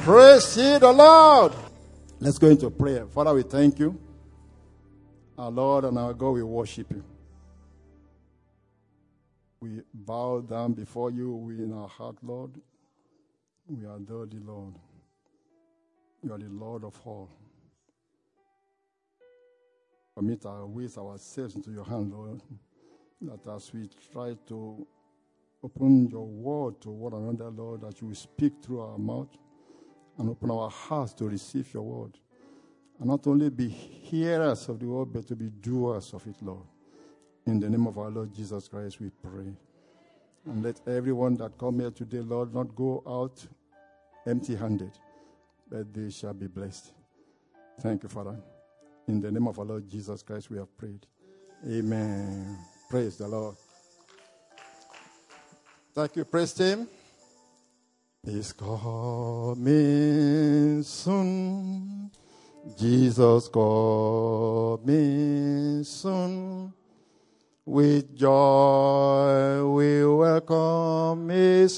Praise ye the Lord. Let's go into prayer. Father, we thank you. Our Lord and our God, we worship you. We bow down before you in our heart, Lord. We adore the Lord. You are the Lord of all. Commit our ways, ourselves into your hand, Lord, that as we try to open your word to one another, Lord, that you will speak through our mouth and open our hearts to receive your word. And not only be hearers of the word, but to be doers of it, Lord. In the name of our Lord Jesus Christ, we pray. And let everyone that come here today, Lord, not go out empty-handed, but they shall be blessed. Thank you, Father. In the name of our Lord Jesus Christ, we have prayed. Amen. Praise the Lord. Thank you, praise team. He's coming soon. Jesus coming soon. With joy we welcome his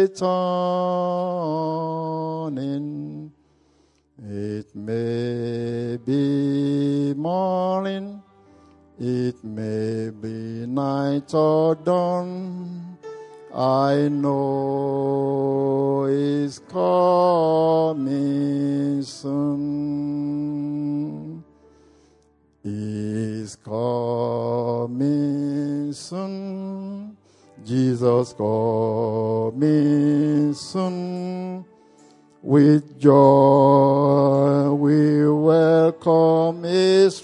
returning. It may be morning, it may be night or dawn. I know he's coming soon. He's coming soon. Jesus coming soon. With joy we welcome his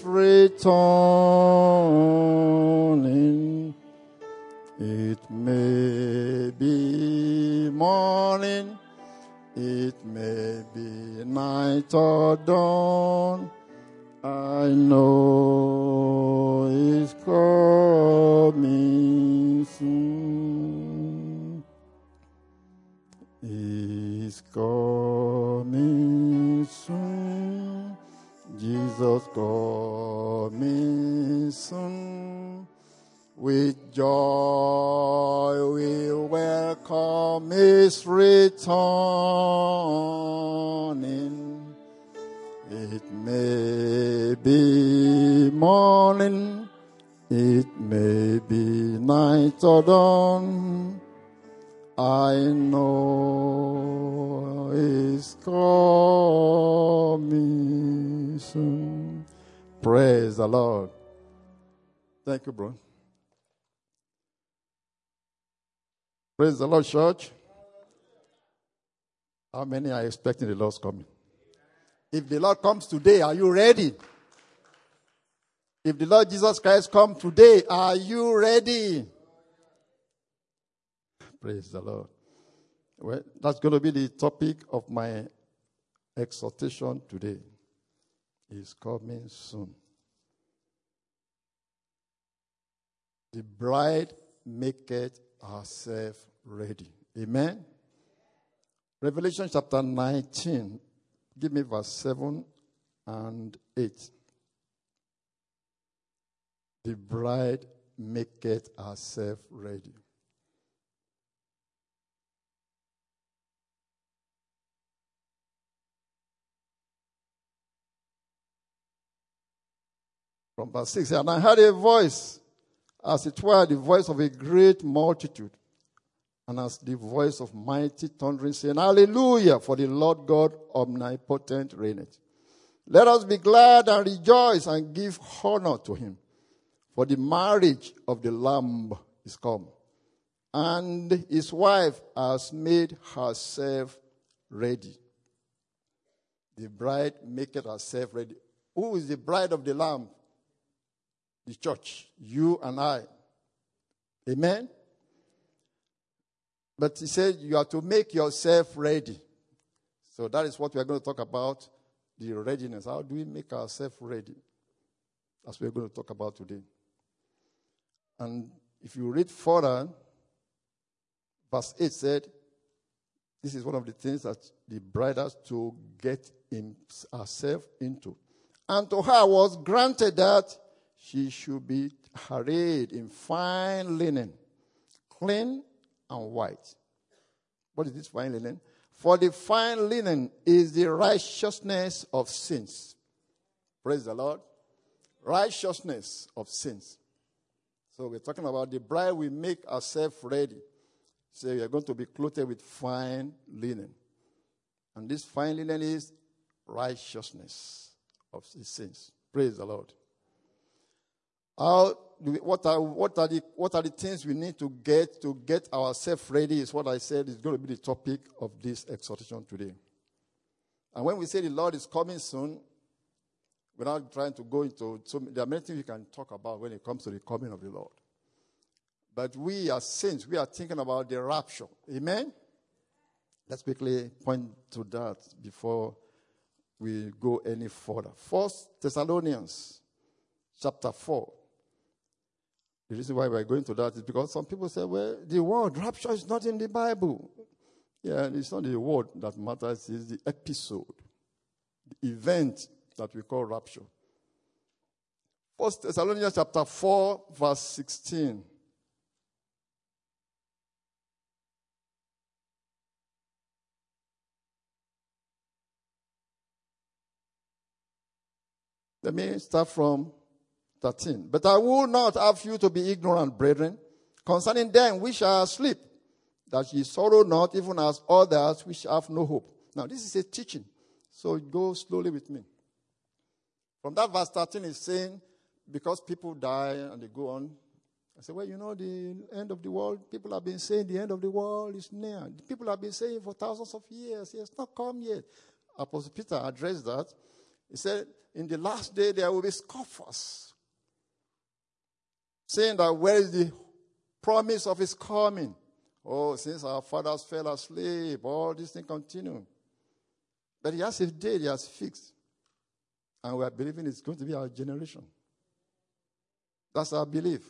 returning. It may be morning, it may be night or dawn. I know he's coming soon. He's coming soon. Jesus coming soon. With joy we welcome his returning. It may be morning, it may be night or dawn. I know he's coming soon. Praise the Lord. Thank you, bro. Praise the Lord, church. How many are expecting the Lord's coming? If the Lord comes today, are you ready? If the Lord Jesus Christ comes today, are you ready? Praise the Lord. Well, that's going to be the topic of my exhortation today. He's coming soon. The bride maketh herself ready. Amen. Revelation chapter 19. Give me verse 7 and 8. The bride maketh herself ready. From verse 6, and I heard a voice, as it were the voice of a great multitude, and as the voice of mighty thundering, saying, Hallelujah, for the Lord God omnipotent reigneth. Let us be glad and rejoice and give honor to him. For the marriage of the Lamb is come, and his wife has made herself ready. The bride maketh herself ready. Who is the bride of the Lamb? The church, you and I. Amen? But he said you have to make yourself ready. So that is what we are going to talk about, the readiness. How do we make ourselves ready? That's what we're going to talk about today. And if you read further, verse 8 said, this is one of the things that the bride has to get herself into. And to her was granted that she should be arrayed in fine linen, clean and white. What is this fine linen? For the fine linen is the righteousness of sins. Praise the Lord. Righteousness of sins. So we're talking about the bride. We make ourselves ready. So we are going to be clothed with fine linen. And this fine linen is righteousness of his sins. Praise the Lord. What are the things we need to get ourselves ready is what I said is going to be the topic of this exhortation today. And when we say the Lord is coming soon, we're not trying to go into, so there are many things we can talk about when it comes to the coming of the Lord. But we as saints, we are thinking about the rapture. Amen? Let's quickly point to that before we go any further. 1 Thessalonians chapter 4. The reason why we're going to that is because some people say, well, the word rapture is not in the Bible. Yeah, it's not the word that matters, it's the episode, the event that we call rapture. 1 Thessalonians chapter 4, verse 16. Let me start from 13. But I will not have you to be ignorant, brethren, concerning them which are asleep, that ye sorrow not, even as others which have no hope. Now, this is a teaching, so go slowly with me. From that verse 13 is saying, because people die and they go on, I say, well, you know, the end of the world, people have been saying the end of the world is near. People have been saying for thousands of years, it's not come yet. Apostle Peter addressed that. He said, in the last day there will be scoffers, saying that where is the promise of his coming? Oh, since our fathers fell asleep, all these things continue. But he has a date he has fixed. And we are believing it's going to be our generation. That's our belief.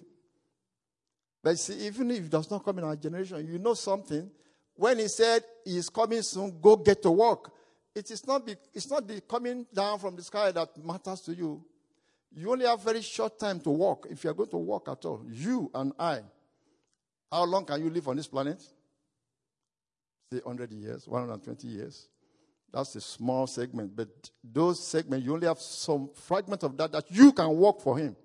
But see, even if it does not come in our generation, you know something. When he said he is coming soon, go get to work. It's not the coming down from the sky that matters to you. You only have very short time to walk, if you are going to walk at all. You and I. How long can you live on this planet? Say 100 years, 120 years. That's a small segment. But those segments, you only have some fragment of that you can work for him.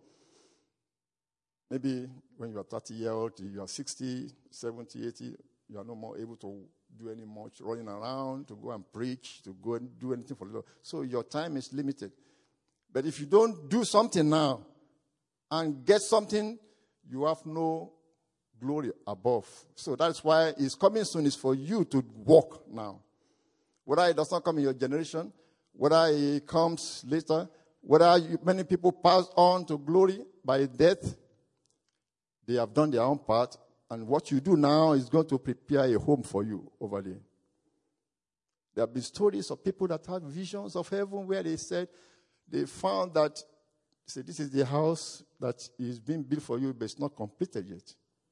Maybe when you are 30 years old, you are 60, 70, 80, you are no more able to do any much running around, to go and preach, to go and do anything for the Lord. So your time is limited. But if you don't do something now and get something, you have no glory above. So that's why his coming soon is for you to walk now. Whether it does not come in your generation, whether it comes later, whether many people pass on to glory by death, they have done their own part. And what you do now is going to prepare a home for you over there. There have been stories of people that had visions of heaven where they said they found that, say, this is the house that is being built for you, but it's not completed yet.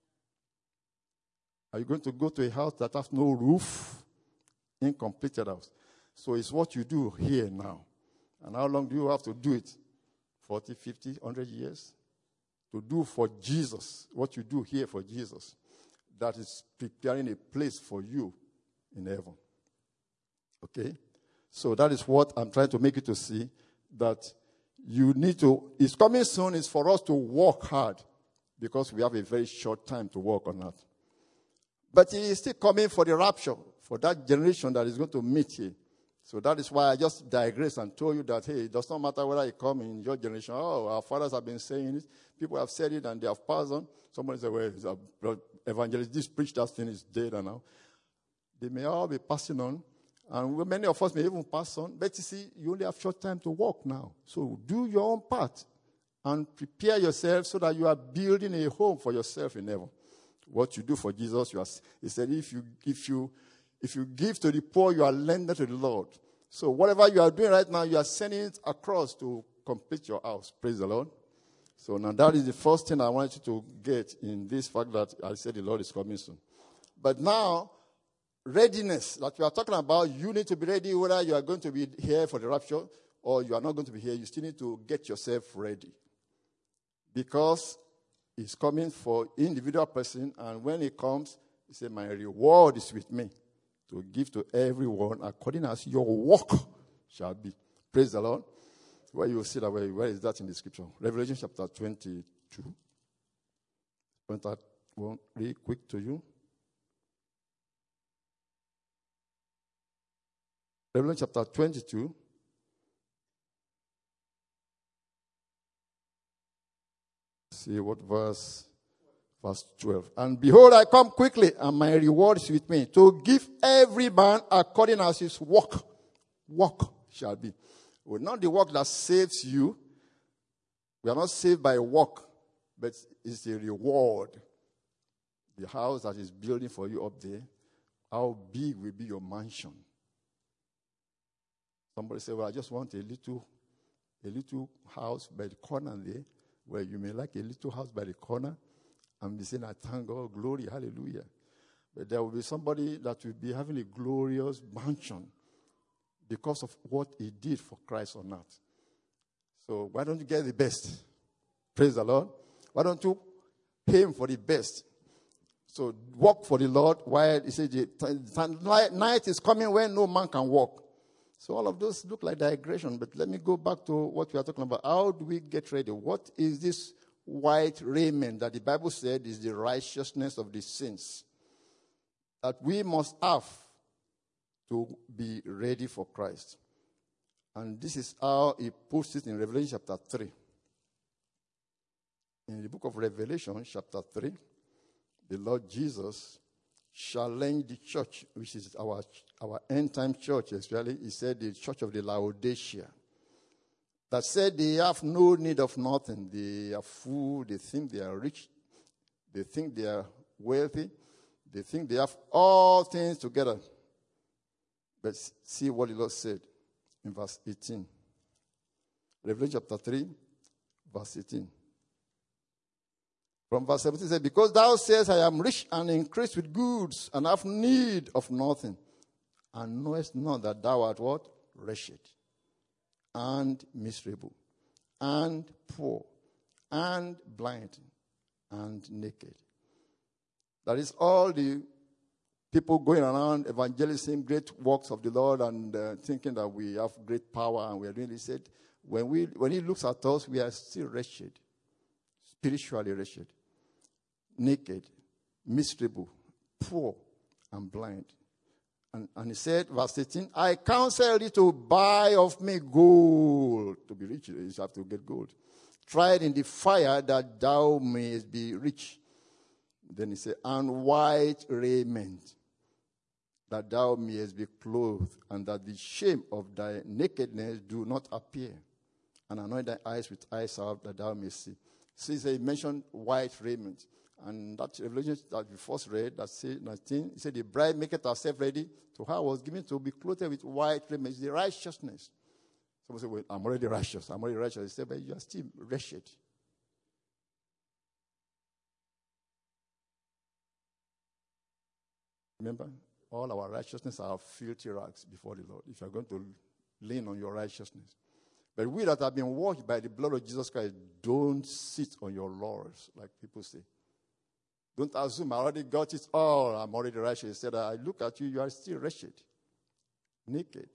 Are you going to go to a house that has no roof? Incompleted house. So it's what you do here now. And how long do you have to do it? 40, 50, 100 years? To do for Jesus, what you do here for Jesus, that is preparing a place for you in heaven. Okay? So that is what I'm trying to make you to see, that you need to, it's coming soon, is for us to work hard, because we have a very short time to work on that. But he is still coming for the rapture, for that generation that is going to meet here. So that is why I just digress and told you that, hey, it does not matter whether it comes in your generation. Oh, our fathers have been saying it. People have said it and they have passed on. Somebody said, well, evangelist, this preach that thing is dead now. They may all be passing on. And many of us may even pass on. But you see, you only have short time to walk now. So do your own part and prepare yourself so that you are building a home for yourself in heaven. What you do for Jesus, he said, if you give to the poor, you are lending to the Lord. So whatever you are doing right now, you are sending it across to complete your house. Praise the Lord. So now that is the first thing I want you to get in this fact that I said the Lord is coming soon. But now, readiness that we are talking about, you need to be ready whether you are going to be here for the rapture or you are not going to be here. You still need to get yourself ready. Because it's coming for individual person, and when it comes, he said, my reward is with me. to give to everyone according as your work shall be. Praise the Lord. Where you see that, where is that in the scripture? Revelation chapter 22. Point that one really quick to you. Revelation chapter 22. See what verse 12. And behold, I come quickly, and my reward is with me, to give every man according as his work shall be. Well, not the work that saves you. We are not saved by work, but it's the reward. The house that is building for you up there, how big will be your mansion? Somebody say, well, I just want a little house by the corner there, where you may like a little house by the corner, and be saying, I thank God, glory, hallelujah. But there will be somebody that will be having a glorious mansion because of what he did for Christ on earth. So why don't you get the best? Praise the Lord. Why don't you aim for the best? So work for the Lord while he said the night is coming when no man can walk. So all of those look like digression, but let me go back to what we are talking about. How do we get ready? What is this white raiment that the Bible said is the righteousness of the saints that we must have to be ready for Christ? And this is how he puts it in Revelation chapter 3. In the book of Revelation chapter 3, the Lord Jesus challenged the church, which is our end-time church, especially. He said the church of the Laodicea, that said they have no need of nothing. They are full. They think they are rich. They think they are wealthy. They think they have all things together. But see what the Lord said in verse 18. Revelation chapter 3, verse 18. From verse 17 it says, because thou sayest, I am rich and increased with goods, and have need of nothing, and knowest not that thou art what? Wretched, and miserable, and poor, and blind, and naked. That is all the people going around evangelizing great works of the Lord and thinking that we have great power and we are doing this. He said, when he looks at us, we are still wretched, spiritually wretched, naked, miserable, poor, and blind. And he said, verse 18, I counsel thee to buy of me gold. To be rich, you have to get gold. Tried in the fire that thou mayest be rich. Then he said, and white raiment, that thou mayest be clothed, and that the shame of thy nakedness do not appear. And anoint thy eyes with eye salve, that thou mayest see. See, he mentioned white raiment. And that Revelation that we first read, that said 19, he said, the bride maketh herself ready. To her was given to be clothed with white raiment. It's the righteousness. Someone said, well, I'm already righteous. I'm already righteous. He said, but you are still wretched. Remember, all our righteousness are filthy rags before the Lord, if you are going to lean on your righteousness. But we that have been washed by the blood of Jesus Christ, don't sit on your laurels, like people say. Don't assume I already got it all. I'm already righteous. Instead, I look at you, you are still wretched, naked.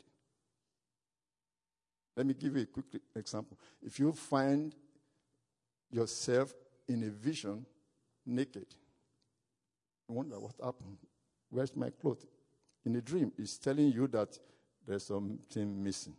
Let me give you a quick example. If you find yourself in a vision naked, you wonder what happened. Where's my clothes? In a dream, it's telling you that there's something missing.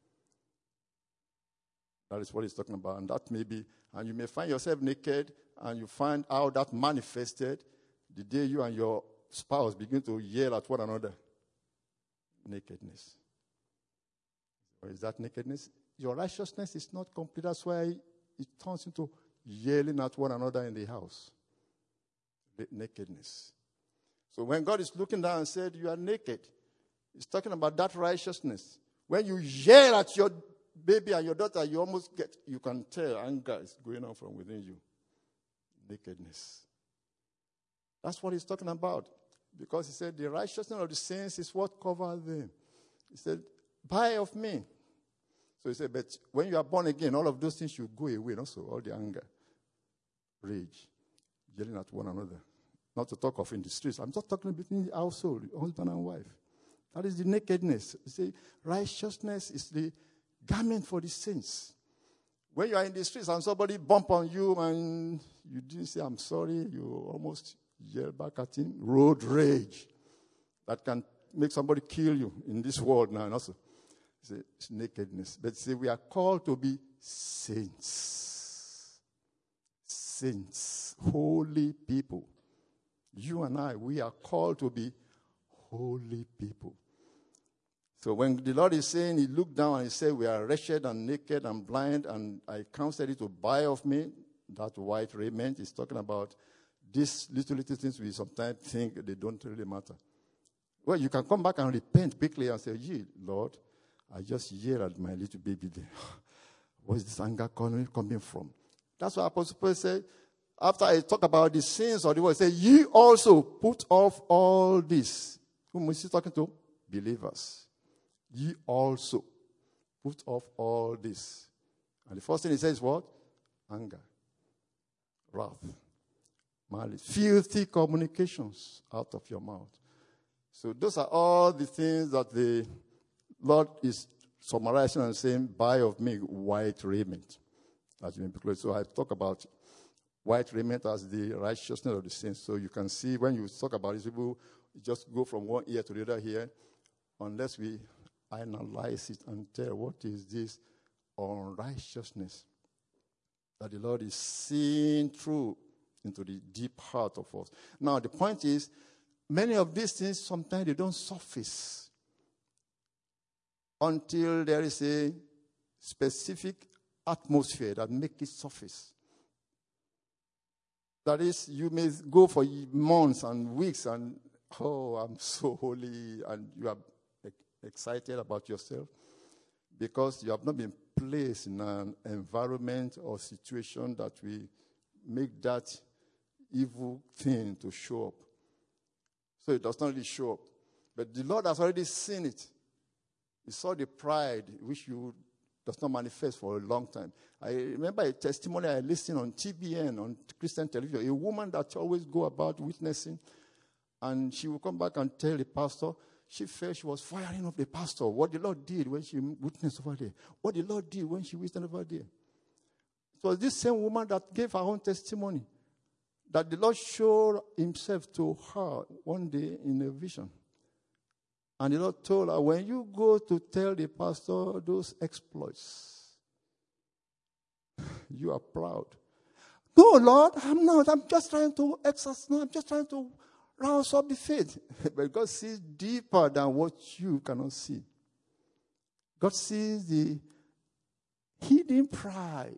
That is what he's talking about. And that may be, and you may find yourself naked, and you find how that manifested the day you and your spouse begin to yell at one another. Nakedness. Or is that nakedness? Your righteousness is not complete. That's why it turns into yelling at one another in the house. Nakedness. So when God is looking down and said, you are naked, he's talking about that righteousness. When you yell at your baby and your daughter, you can tell anger is going on from within you. Nakedness. That's what he's talking about. Because he said the righteousness of the saints is what covers them. He said, buy of me. So he said, but when you are born again, all of those things should go away. Also, all the anger, rage, yelling at one another. Not to talk of in the streets. I'm just talking between the household, husband and wife. That is the nakedness. You see, righteousness is the garment for the saints. When you are in the streets and somebody bump on you and you didn't say, I'm sorry, you almost yell back at him. Road rage. That can make somebody kill you in this world now. And also, it's nakedness. But see, we are called to be saints. Saints. Holy people. You and I, we are called to be holy people. So when the Lord is saying, he looked down and he said, we are wretched and naked and blind, and I counseled you to buy of me that white raiment. He's talking about these little things we sometimes think they don't really matter. Well, you can come back and repent quickly and say, gee, Lord, I just yelled at my little baby there. Where's this anger coming from? That's what Apostle Paul said. After I talk about the sins of the world, he said, ye also put off all this. Whom is he talking to? Believers. Ye also put off all this. And the first thing he says is what? Anger, wrath, malice, filthy communications out of your mouth. So those are all the things that the Lord is summarizing and saying, buy of me white raiment. So I talk about white raiment as the righteousness of the saints. So you can see when you talk about it, people just go from one ear to the other here, unless we analyze it and tell what is this unrighteousness that the Lord is seeing through into the deep heart of us. Now, the point is, many of these things, sometimes they don't surface until there is a specific atmosphere that makes it surface. That is, you may go for months and weeks and, oh, I'm so holy, and you are excited about yourself because you have not been placed in an environment or situation that will make that evil thing to show up. So it does not really show up. But the Lord has already seen it. He saw the pride which you does not manifest for a long time. I remember a testimony I listened on TBN, on Christian television, a woman that always go about witnessing, and she will come back and tell the pastor, she felt she was firing up the pastor, what the Lord did when she witnessed over there, what the Lord did when she witnessed over there. It was this same woman that gave her own testimony, that the Lord showed himself to her one day in a vision. And the Lord told her, when you go to tell the pastor those exploits, you are proud. No, Lord, I'm not. I'm just trying to exercise. No, I'm just trying to rouse up the faith. But God sees deeper than what you cannot see. God sees the hidden pride.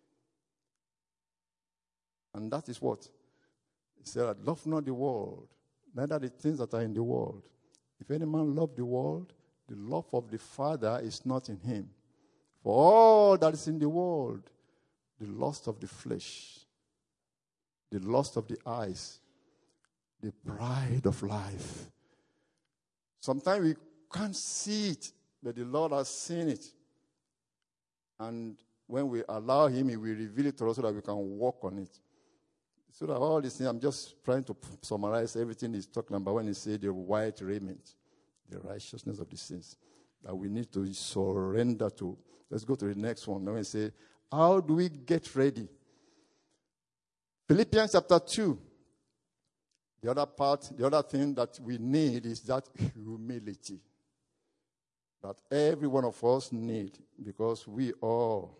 And that is what? He said, love not the world, neither the things that are in the world. If any man love the world, the love of the Father is not in him. For all that is in the world, the lust of the flesh, the lust of the eyes, the pride of life. Sometimes we can't see it, but the Lord has seen it. And when we allow him, he will reveal it to us so that we can walk on it. So that all these things, I'm just trying to summarize everything he's talking about when he said the white raiment, the righteousness of the saints, that we need to surrender to. Let's go to the next one. Now we say, how do we get ready? Philippians chapter 2. The other part, the other thing that we need is that humility. That every one of us need, because we all,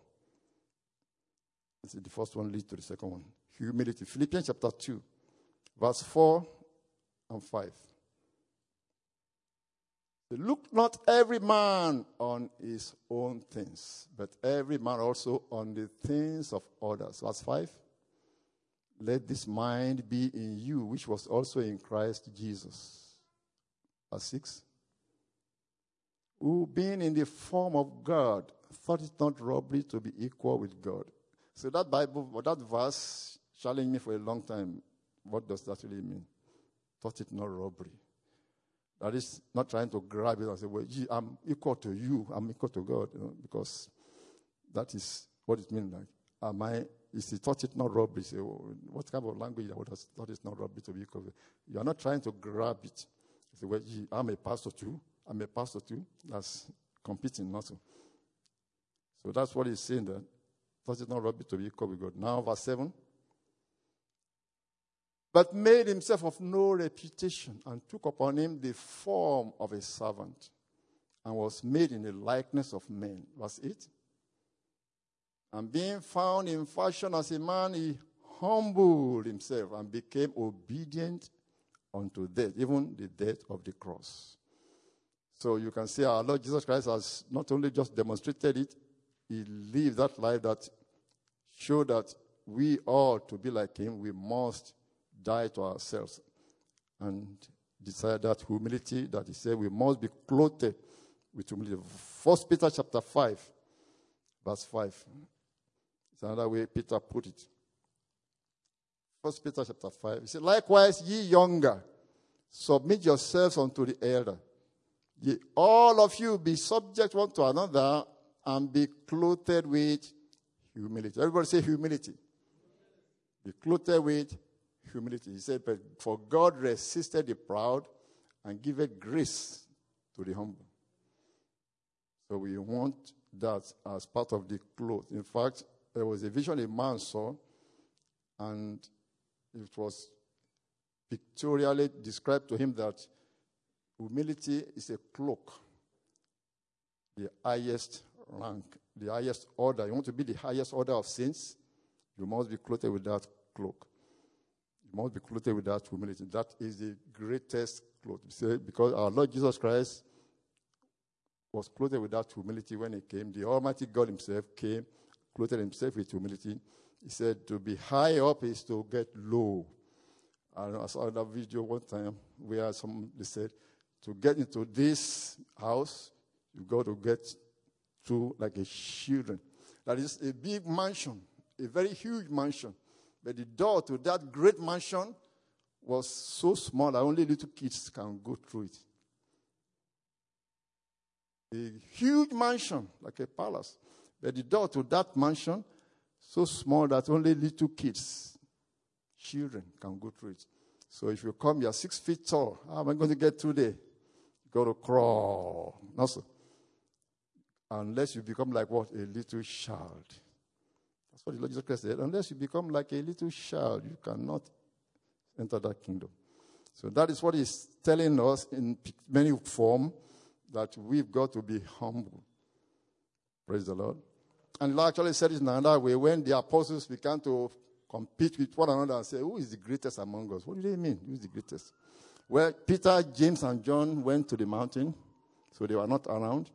the first one leads to the second one. Humility. Philippians chapter 2, verse 4 and 5. Look not every man on his own things, but every man also on the things of others. Verse 5. Let this mind be in you, which was also in Christ Jesus. Verse 6. Who being in the form of God, thought it not robbery to be equal with God. So that verse challenged me for a long time. What does that really mean? Thought it not robbery. That is not trying to grab it and say, well, gee, I'm equal to you, I'm equal to God, because that is what it means. Like, is he thought it not robbery? Say, well, what kind of language thought it's not robbery to be equal? You are not trying to grab it. You say, well, gee, I'm a pastor too. I'm a pastor too. That's competing also. So that's what he's saying there. Thought it not robbery to be equal with God. Now, verse 7. But made himself of no reputation, and took upon him the form of a servant, and was made in the likeness of men. Verse 8. And being found in fashion as a man, he humbled himself and became obedient unto death, even the death of the cross. So you can see our Lord Jesus Christ has not only just demonstrated it, he lived that life that showed that we ought to be like him. We must die to ourselves and desire that humility that he said we must be clothed with humility. 1 Peter chapter 5, verse 5. It's another way Peter put it. 1 Peter chapter 5. He said, likewise, ye younger, submit yourselves unto the elder. Ye all of you be subject one to another, and be clothed with humility. Everybody say humility. Be clothed with humility. He said, but for God resisted the proud and giveth grace to the humble. So we want that as part of the cloth. In fact, there was a vision a man saw, and it was pictorially described to him that humility is a cloak, the highest rank, the highest order. You want to be the highest order of saints, you must be clothed with that cloak. You must be clothed with that humility. That is the greatest cloth. Because our Lord Jesus Christ was clothed with that humility when he came. The Almighty God himself came, clothed himself with humility. He said to be high up is to get low. And I saw that video one time where they said, to get into this house, you've got to get to like a children. That is a big mansion, a very huge mansion. But the door to that great mansion was so small that only little kids can go through it. A huge mansion, like a palace. But the door to that mansion, so small that only little kids, children, can go through it. So if you come, you're 6 feet tall. How am I going to get through there? You got to crawl. Not so. Unless you become like what? A little child. That's what the Lord Jesus Christ said. Unless you become like a little child, you cannot enter that kingdom. So that is what he's telling us in many form, that we've got to be humble. Praise the Lord. And he actually said it in another way. When the apostles began to compete with one another and say, who is the greatest among us? What do they mean? Who is the greatest? Well, Peter, James, and John went to the mountain, so they were not around.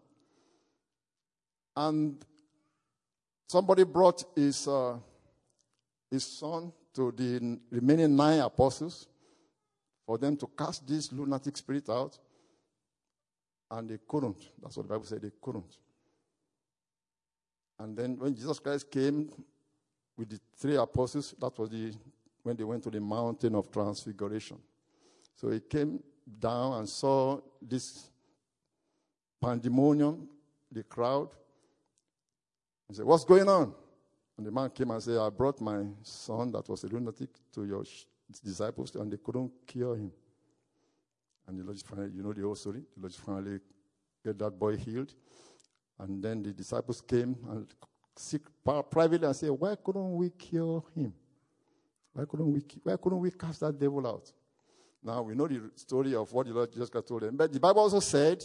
And somebody brought his son to the remaining 9 apostles for them to cast this lunatic spirit out. And they couldn't. That's what the Bible said, they couldn't. And then when Jesus Christ came with the 3 apostles, that was when they went to the mountain of transfiguration. So he came down and saw this pandemonium, the crowd. He said, what's going on? And the man came and said, I brought my son that was a lunatic to your disciples, and they couldn't cure him. And the Lord finally, you know the whole story, the Lord finally get that boy healed. And then the disciples came and seek privately and said, why couldn't we cure him? Why couldn't we cast that devil out? Now, we know the story of what the Lord Jesus Christ told them. But the Bible also said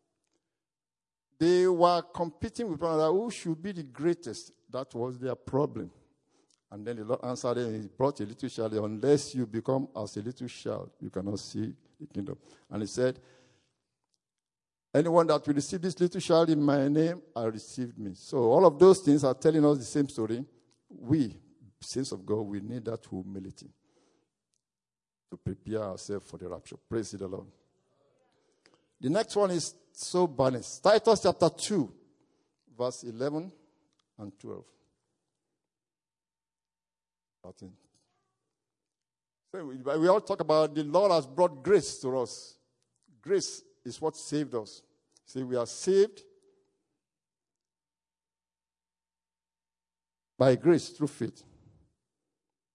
they were competing with one another. Who should be the greatest? That was their problem. And then the Lord answered them, he brought a little child. Unless you become as a little child, you cannot see the kingdom. And he said, anyone that will receive this little child in my name, I received me. So all of those things are telling us the same story. We, saints of God, we need that humility to prepare ourselves for the rapture. Praise the Lord. The next one is so balanced. Titus chapter 2, verse 11 and 12. 13. So we all talk about the Lord has brought grace to us. Grace is what saved us. See, we are saved by grace through faith.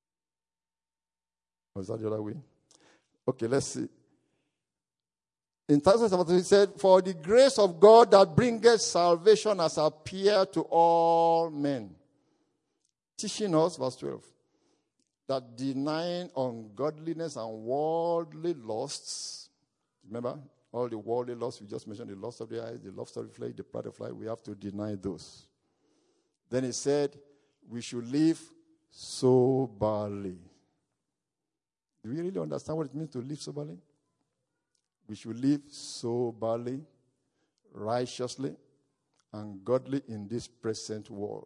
Or is that the other way? Okay, let's see. In Titus chapter 3, he said, for the grace of God that bringeth salvation has appeared to all men. Teaching us, verse 12, that denying ungodliness and worldly lusts, remember, all the worldly lusts we just mentioned, the lust of the eyes, the lust of the flesh, the pride of life, we have to deny those. Then he said, we should live soberly. Do you really understand what it means to live soberly? We should live soberly, righteously, and godly in this present world.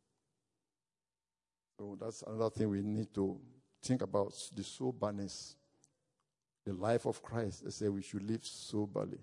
So that's another thing we need to think about, the soberness, the life of Christ. They say we should live soberly.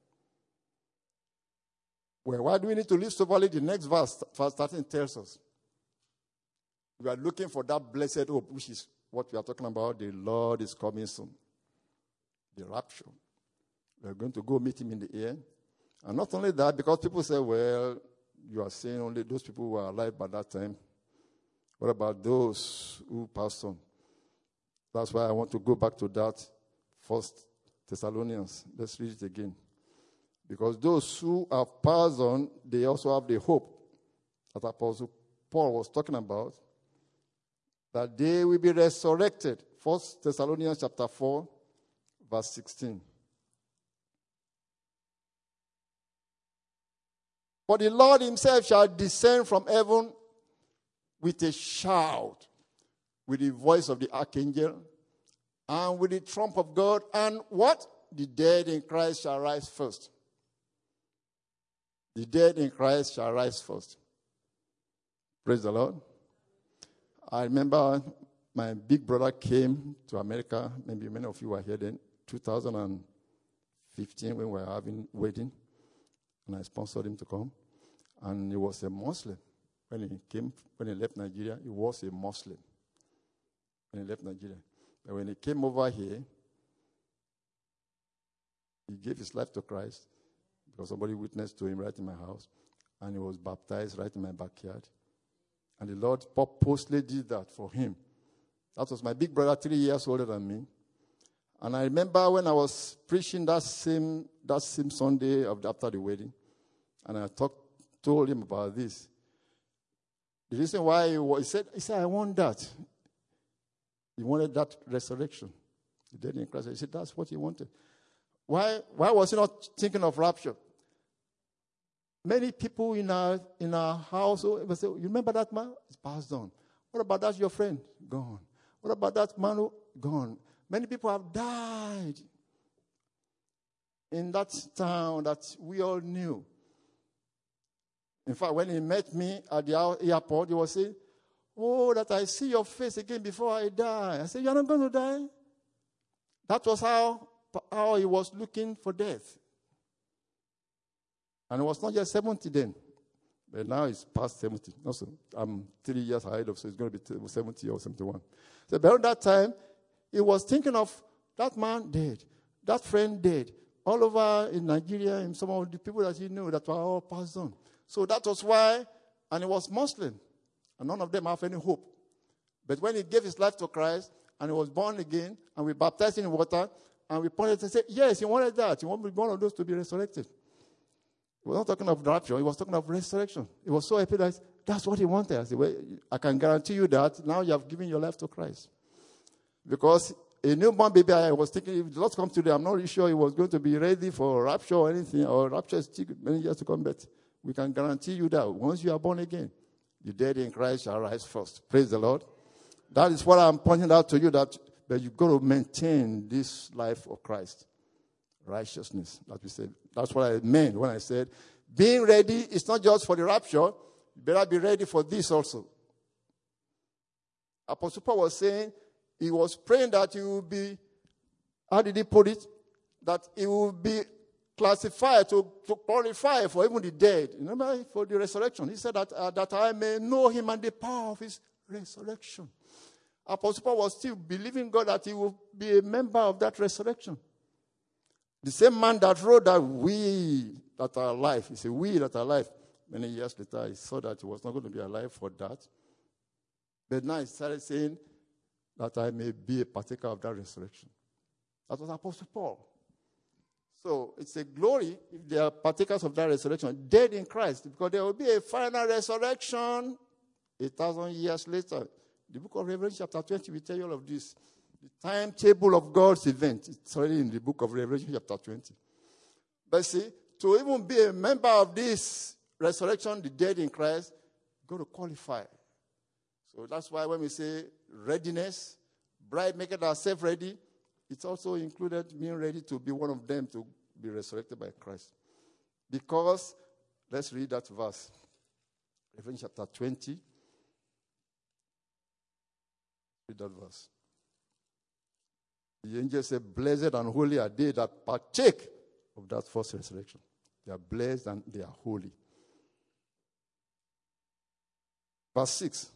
Well, why do we need to live soberly? The next verse 13 tells us. We are looking for that blessed hope, which is what we are talking about. The Lord is coming soon. The rapture. We are going to go meet him in the air. And not only that, because people say, well, you are saying only those people who are alive by that time. What about those who passed on? That's why I want to go back to that 1 Thessalonians. Let's read it again. Because those who have passed on, they also have the hope that Apostle Paul was talking about, that they will be resurrected. 1 Thessalonians chapter 4, verse 16. For the Lord himself shall descend from heaven with a shout, with the voice of the archangel, and with the trump of God, and what? The dead in Christ shall rise first. The dead in Christ shall rise first. Praise the Lord. I remember my big brother came to America. Maybe many of you were here then. 2015 when we were having wedding. And I sponsored him to come. And he was a Muslim. When he left Nigeria, he was a Muslim. When he left Nigeria. But when he came over here, he gave his life to Christ because somebody witnessed to him right in my house. And he was baptized right in my backyard. And the Lord purposely did that for him. That was my big brother, 3 years older than me. And I remember when I was preaching that same Sunday after the wedding, and I told him about this. The reason why he said, I want that. He wanted that resurrection. The dead in Christ. He said, that's what he wanted. Why was he not thinking of rapture? Many people in our household will say, you remember that man? He's passed on. What about that your friend? Gone. What about that man who? Gone. Many people have died in that town that we all knew. In fact, when he met me at the airport, he was saying, oh, that I see your face again before I die. I said, you're not going to die? That was how he was looking for death. And it was not just 70 then, but now it's past 70. Also, I'm 3 years ahead of, so it's going to be 70 or 71. So around that time, he was thinking of that man dead, that friend dead, all over in Nigeria, and some of the people that he knew that were all passed on. So that was why, and he was Muslim, and none of them have any hope. But when he gave his life to Christ, and he was born again, and we baptized him in water, and we pointed and said, yes, he wanted that. He wanted one of those to be resurrected. He was not talking of rapture. He was talking of resurrection. He was so happy that that's what he wanted. I said, well, I can guarantee you that now you have given your life to Christ. Because a newborn baby, I was thinking, if the Lord comes today, I'm not really sure he was going to be ready for rapture or anything, or rapture is still many years to come, but we can guarantee you that once you are born again, the dead in Christ shall rise first. Praise the Lord. That is what I'm pointing out to you, that you've got to maintain this life of Christ. Righteousness, that we said. That's what I meant when I said, being ready is not just for the rapture, you better be ready for this also. Apostle Paul was saying, he was praying that he will be, how did he put it? That he will be classified to qualify for even the dead. Remember, for the resurrection. He said that I may know him and the power of his resurrection. Apostle Paul was still believing God that he will be a member of that resurrection. The same man that wrote that we that are alive, he said, we that are alive. Many years later, he saw that he was not going to be alive for that. But now he started saying that I may be a partaker of that resurrection. That was Apostle Paul. So it's a glory if they are partakers of that resurrection, dead in Christ, because there will be a final resurrection 1,000 years later. The book of Revelation chapter 20 will tell you all of this. The timetable of God's event, it's already in the book of Revelation chapter 20. But see, to even be a member of this resurrection, the dead in Christ, you've got to qualify. So that's why when we say readiness, bride making herself ready, it's also included being ready to be one of them to be resurrected by Christ. Because, let's read that verse. Revelation chapter 20. Read that verse. The angel said, blessed and holy are they that partake of that first resurrection. They are blessed and they are holy. Verse 6.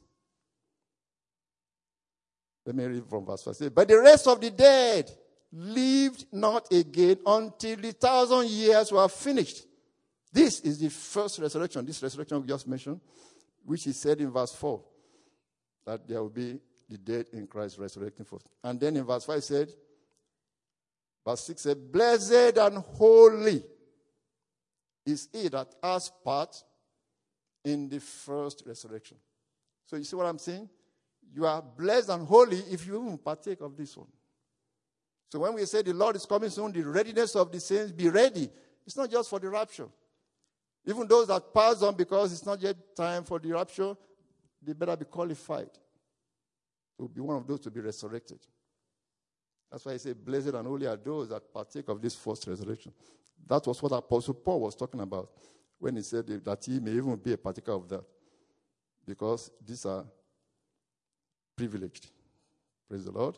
Let me read from verse 5. But the rest of the dead lived not again until the 1,000 years were finished. This is the first resurrection. This resurrection we just mentioned, which is said in verse 4, that there will be the dead in Christ resurrecting first. And then in verse 5 said, verse 6 said, blessed and holy is he that has part in the first resurrection. So you see what I'm saying? You are blessed and holy if you even partake of this one. So when we say the Lord is coming soon, the readiness of the saints, be ready. It's not just for the rapture. Even those that pass on because it's not yet time for the rapture, they better be qualified to be one of those to be resurrected. That's why I say blessed and holy are those that partake of this first resurrection. That was what Apostle Paul was talking about when he said that he may even be a partaker of that. Because these are privileged. Praise the Lord.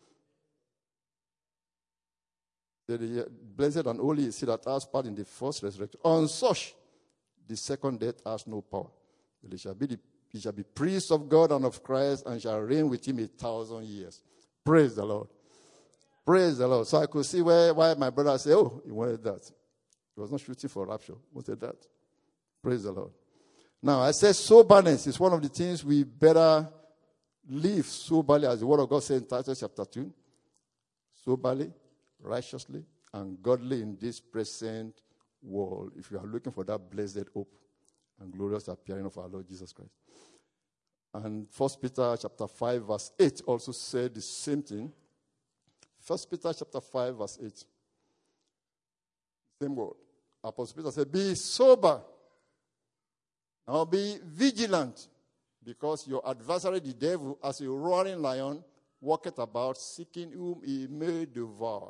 Blessed and holy is he that has part in the first resurrection. On such, the second death has no power. He shall be priest of God and of Christ and shall reign with him 1,000 years. Praise the Lord. Praise the Lord. So I could see why my brother said, oh, he wanted that. He was not shooting for rapture. He wanted that. Praise the Lord. Now, I said soberness is one of the things we better live soberly, as the word of God says in Titus chapter 2. Soberly, righteously, and godly in this present world, if you are looking for that blessed hope and glorious appearing of our Lord Jesus Christ. And 1 Peter chapter 5 verse 8 also said the same thing. 1 Peter chapter 5 verse 8. Same word. Apostle Peter said, be sober. Now be vigilant, because your adversary, the devil, as a roaring lion, walketh about, seeking whom he may devour.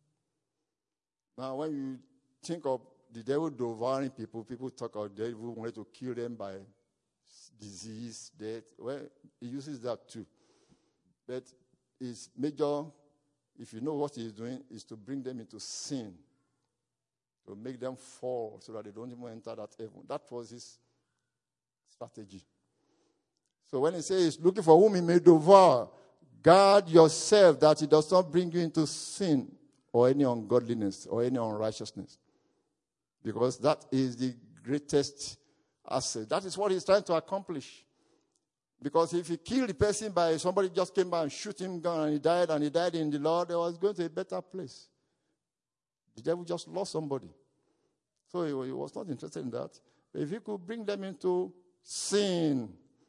Now, when you think of the devil devouring people, people talk about the devil wanted to kill them by disease, death. Well, he uses that too. But his major, if you know what he is doing, is to bring them into sin, to make them fall so that they don't even enter that heaven. That was his strategy. So when he says he's looking for whom he may devour, guard yourself that he does not bring you into sin or any ungodliness or any unrighteousness. Because that is the greatest asset. That is what he's trying to accomplish. Because if he killed the person by somebody just came by and shoot him down and he died in the Lord, he was going to a better place. The devil just lost somebody. So he was not interested in that. But if he could bring them into sin,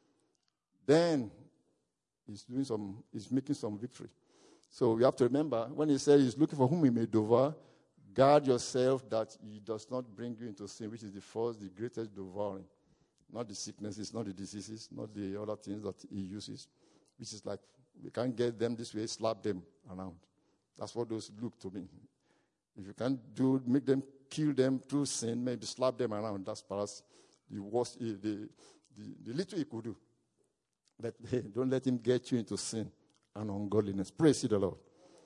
then he's making some victory. So we have to remember, when he said he's looking for whom he may devour, guard yourself that he does not bring you into sin, which is the greatest devouring. Not the sicknesses, not the diseases, not the other things that he uses, which is like, we can't get them this way, slap them around. That's what those look to me. If you can't make them, kill them through sin, maybe slap them around. That's perhaps the worst, the little he could do. But hey, don't let him get you into sin and ungodliness. Praise the Lord.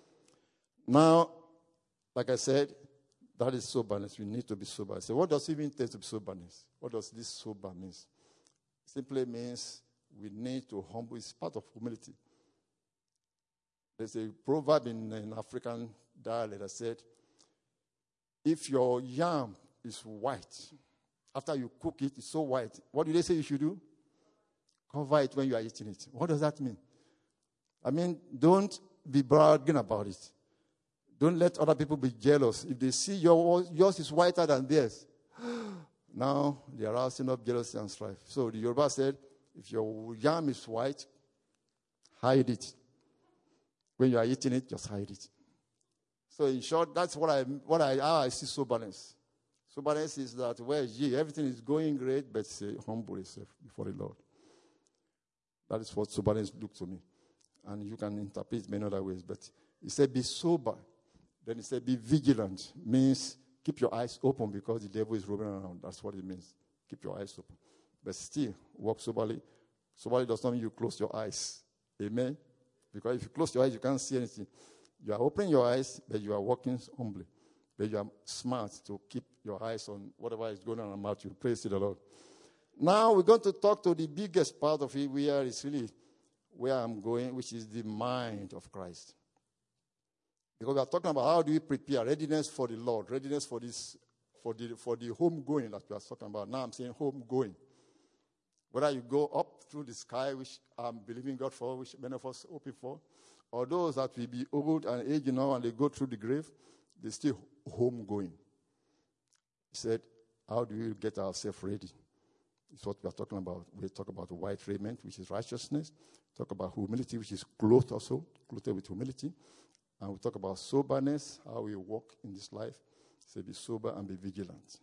Now, like I said, that is soberness. We need to be sober. So what does it mean to be soberness? What does this sober mean? Simply means we need to humble. It's part of humility. There's a proverb in African dialect that said, if your yam is white, after you cook it, it's so white, what do they say you should do? Cover it when you are eating it. What does that mean? I mean, don't be bragging about it. Don't let other people be jealous. If they see yours is whiter than theirs, now they are rousing up jealousy and strife. So the Yoruba said, if your yam is white, hide it. When you are eating it, just hide it. So in short, that's how I see soberness. Soberness is that everything is going great, but say, humble yourself before the Lord. That is what soberness looks to me. And you can interpret it many other ways. But he said, be sober. Then he said, be vigilant. Means keep your eyes open because the devil is roaming around. That's what it means. Keep your eyes open. But still, walk soberly. Soberly does not mean you close your eyes. Amen? Because if you close your eyes, you can't see anything. You are opening your eyes, but you are walking humbly. But you are smart to keep your eyes on whatever is going on about you. Praise to the Lord. Now we're going to talk to the biggest part of it, where it's really where I'm going, which is the mind of Christ. Because we are talking about how do we prepare readiness for the Lord, readiness for this, for the home going that we are talking about. Now I'm saying home going. Whether you go up through the sky, which I'm believing God for, which many of us hoping for, or those that will be old and aged now and they go through the grave, they're still home going. He said, how do we get ourselves ready? It's what we are talking about. We talk about white raiment, which is righteousness. Talk about humility, which is clothed also, clothed with humility. And we talk about soberness, how we walk in this life. Say, be sober and be vigilant.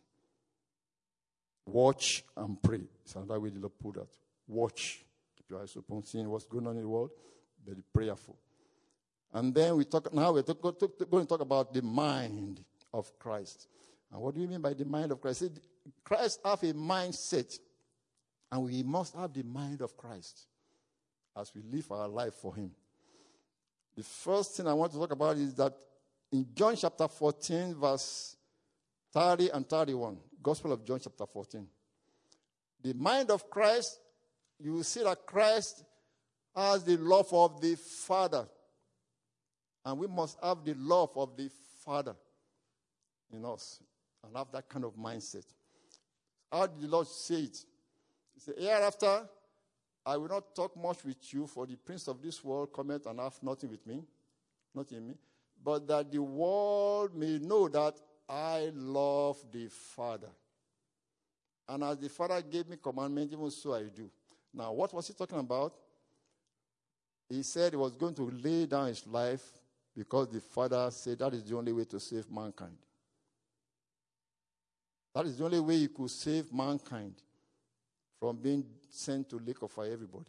Watch and pray. It's another way the Lord put that. Watch. Keep your eyes open, seeing what's going on in the world, but be prayerful. And then we're going to talk about the mind of Christ. And what do we mean by the mind of Christ? Christ has a mindset, and we must have the mind of Christ as we live our life for him. The first thing I want to talk about is that in John chapter 14, verse 30 and 31, Gospel of John chapter 14, the mind of Christ, you will see that Christ has the love of the Father. And we must have the love of the Father in us and have that kind of mindset. How did the Lord say it? He said, hereafter, I will not talk much with you, for the prince of this world cometh and hath nothing with me, nothing in me, but that the world may know that I love the Father. And as the Father gave me commandment, even so I do. Now, what was he talking about? He said he was going to lay down his life because the Father said that is the only way to save mankind. That is the only way he could save mankind from being sent to lake of fire, everybody.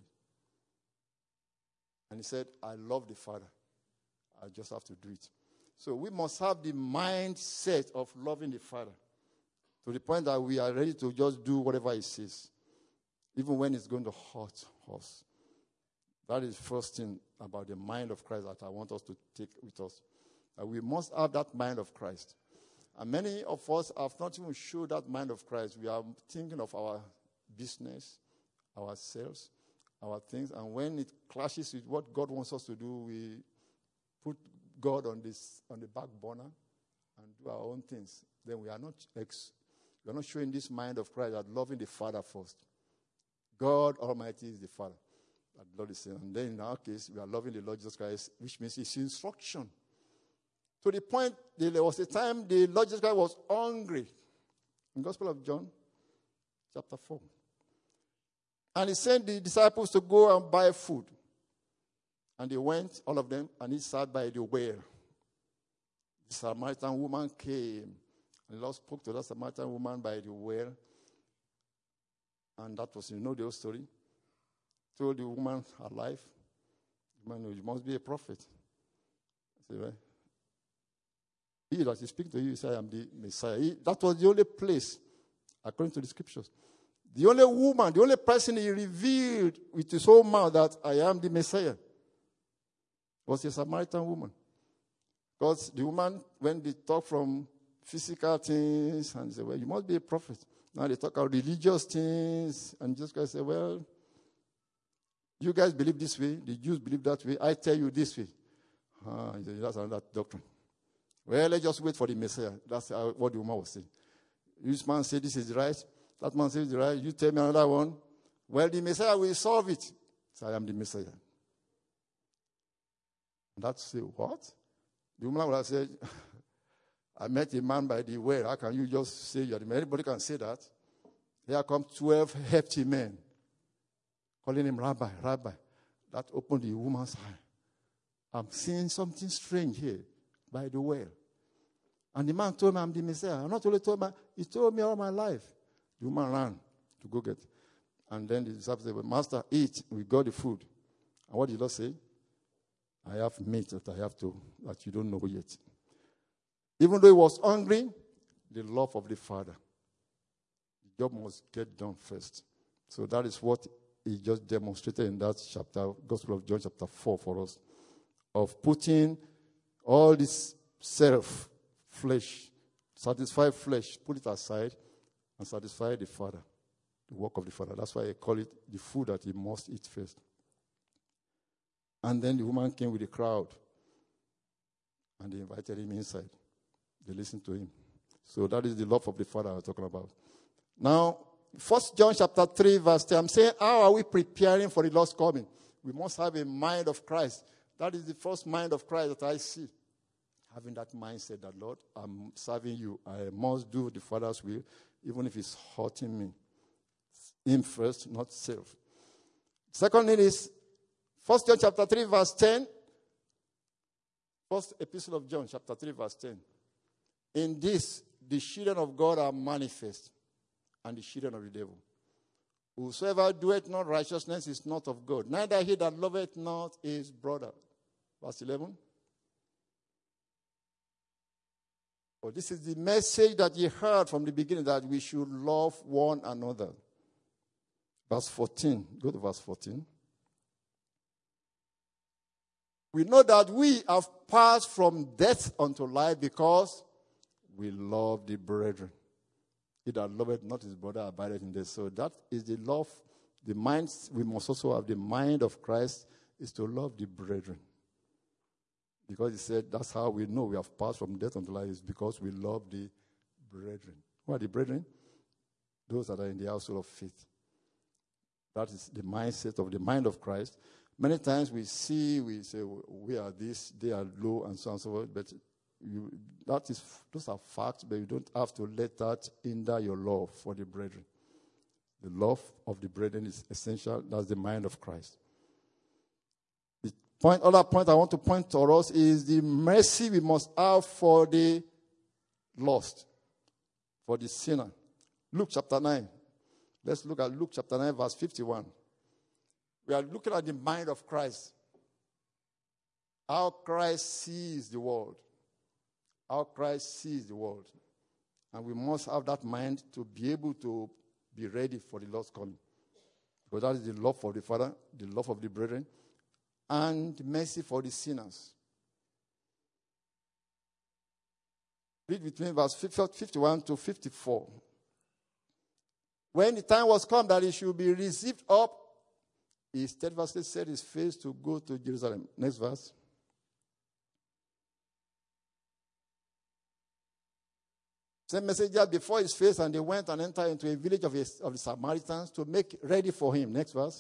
And he said, I love the Father. I just have to do it. So we must have the mindset of loving the Father to the point that we are ready to just do whatever he says, even when it's going to hurt us. That is the first thing about the mind of Christ that I want us to take with us. We must have that mind of Christ. And many of us have not even shown that mind of Christ. We are thinking of our business, ourselves, our things. And when it clashes with what God wants us to do, we put God on the back burner and do our own things. Then we are not showing this mind of Christ that loving the Father first. God Almighty is the Father. That Lord is saying. And then in our case, we are loving the Lord Jesus Christ, which means it's instruction. To the point, there was a time the Lord Jesus Christ was hungry. In Gospel of John, chapter 4. And he sent the disciples to go and buy food. And they went, all of them, and he sat by the well. The Samaritan woman came. And the Lord spoke to that Samaritan woman by the well. And that was, the whole story. Told the woman her life. The man, you must be a prophet. I said, well, he that is speaking to you, he said, I am the Messiah. That was the only place, according to the scriptures. The only woman, the only person he revealed with his own mouth that I am the Messiah was a Samaritan woman. Because the woman, when they talk from physical things, and say, well, you must be a prophet. Now they talk about religious things, and Jesus Christ said, well, you guys believe this way, the Jews believe that way, I tell you this way. That's another doctrine. Well, let's just wait for the Messiah. That's what the woman was saying. This man said this is right. That man says it's right. You tell me another one. Well, the Messiah will solve it. So I am the Messiah. And that's say, what? The woman would have said, I met a man by the well. How can you just say you're the man? Anybody can say that. Here come 12 hefty men calling him Rabbi, Rabbi. That opened the woman's eye. I'm seeing something strange here by the well. And the man told me I'm the Messiah. I'm not only told me, he told me all my life. The woman ran to go get it. And then the disciples said, Master, eat. We got the food. And what did the Lord say? I have meat that you don't know yet. Even though he was hungry, the love of the Father. The job must get done first. So that is what he just demonstrated in that chapter, Gospel of John chapter 4 for us, of putting all this flesh, satisfy flesh, put it aside, and satisfy the Father, the work of the Father. That's why I call it the food that he must eat first. And then the woman came with the crowd, and they invited him inside. They listened to him. So that is the love of the Father I was talking about. Now, 1 John chapter 3, verse 10, I'm saying, how are we preparing for the Lord's coming? We must have a mind of Christ. That is the first mind of Christ that I see. Having that mindset that, Lord, I'm serving you. I must do the Father's will, even if it's hurting me. Him first, not self. Second thing is, 1 John chapter 3, verse 10. First epistle of John, chapter 3, verse 10. In this, the children of God are manifest, and the children of the devil. Whosoever doeth not righteousness is not of God. Neither he that loveth not his brother. Verse 11. Oh, this is the message that you heard from the beginning, that we should love one another. Verse 14. Go to verse 14. We know that we have passed from death unto life because we love the brethren. He that loveth not his brother abideth in death. So that is the love, the mind. We must also have the mind of Christ, is to love the brethren. Because he said that's how we know we have passed from death unto life, is because we love the brethren. Who are the brethren? Those that are in the household of faith. That is the mindset of the mind of Christ. Many times we say, we are this, they are low, and so on and so forth. But those are facts, but you don't have to let that hinder your love for the brethren. The love of the brethren is essential. That's the mind of Christ. Other point I want to point to us is the mercy we must have for the lost, for the sinner. Luke chapter 9. Let's look at Luke chapter 9, verse 51. We are looking at the mind of Christ. How Christ sees the world. How Christ sees the world. And we must have that mind to be able to be ready for the Lord's coming. Because that is the love for the Father, the love of the brethren, and mercy for the sinners. Read between verse 51 to 54. When the time was come that he should be received up, he steadfastly set his face to go to Jerusalem. Next verse. Sent messengers before his face, and they went and entered into a village of the Samaritans to make ready for him. Next verse.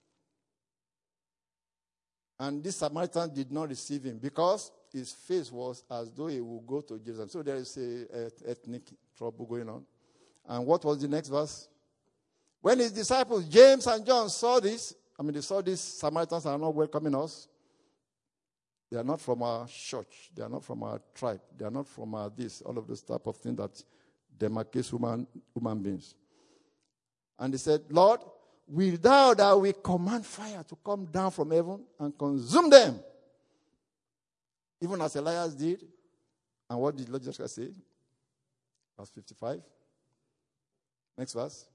And this Samaritan did not receive him because his face was as though he would go to Jerusalem. So there is a ethnic trouble going on. And what was the next verse? When his disciples, James and John, saw this, they saw these Samaritans are not welcoming us. They are not from our church. They are not from our tribe. They are not from our this, all of those type of things that demarcates human beings. And they said, Lord, will thou that we command fire to come down from heaven and consume them? Even as Elias did. And what did Lord Jesus say? Verse 55. Next verse.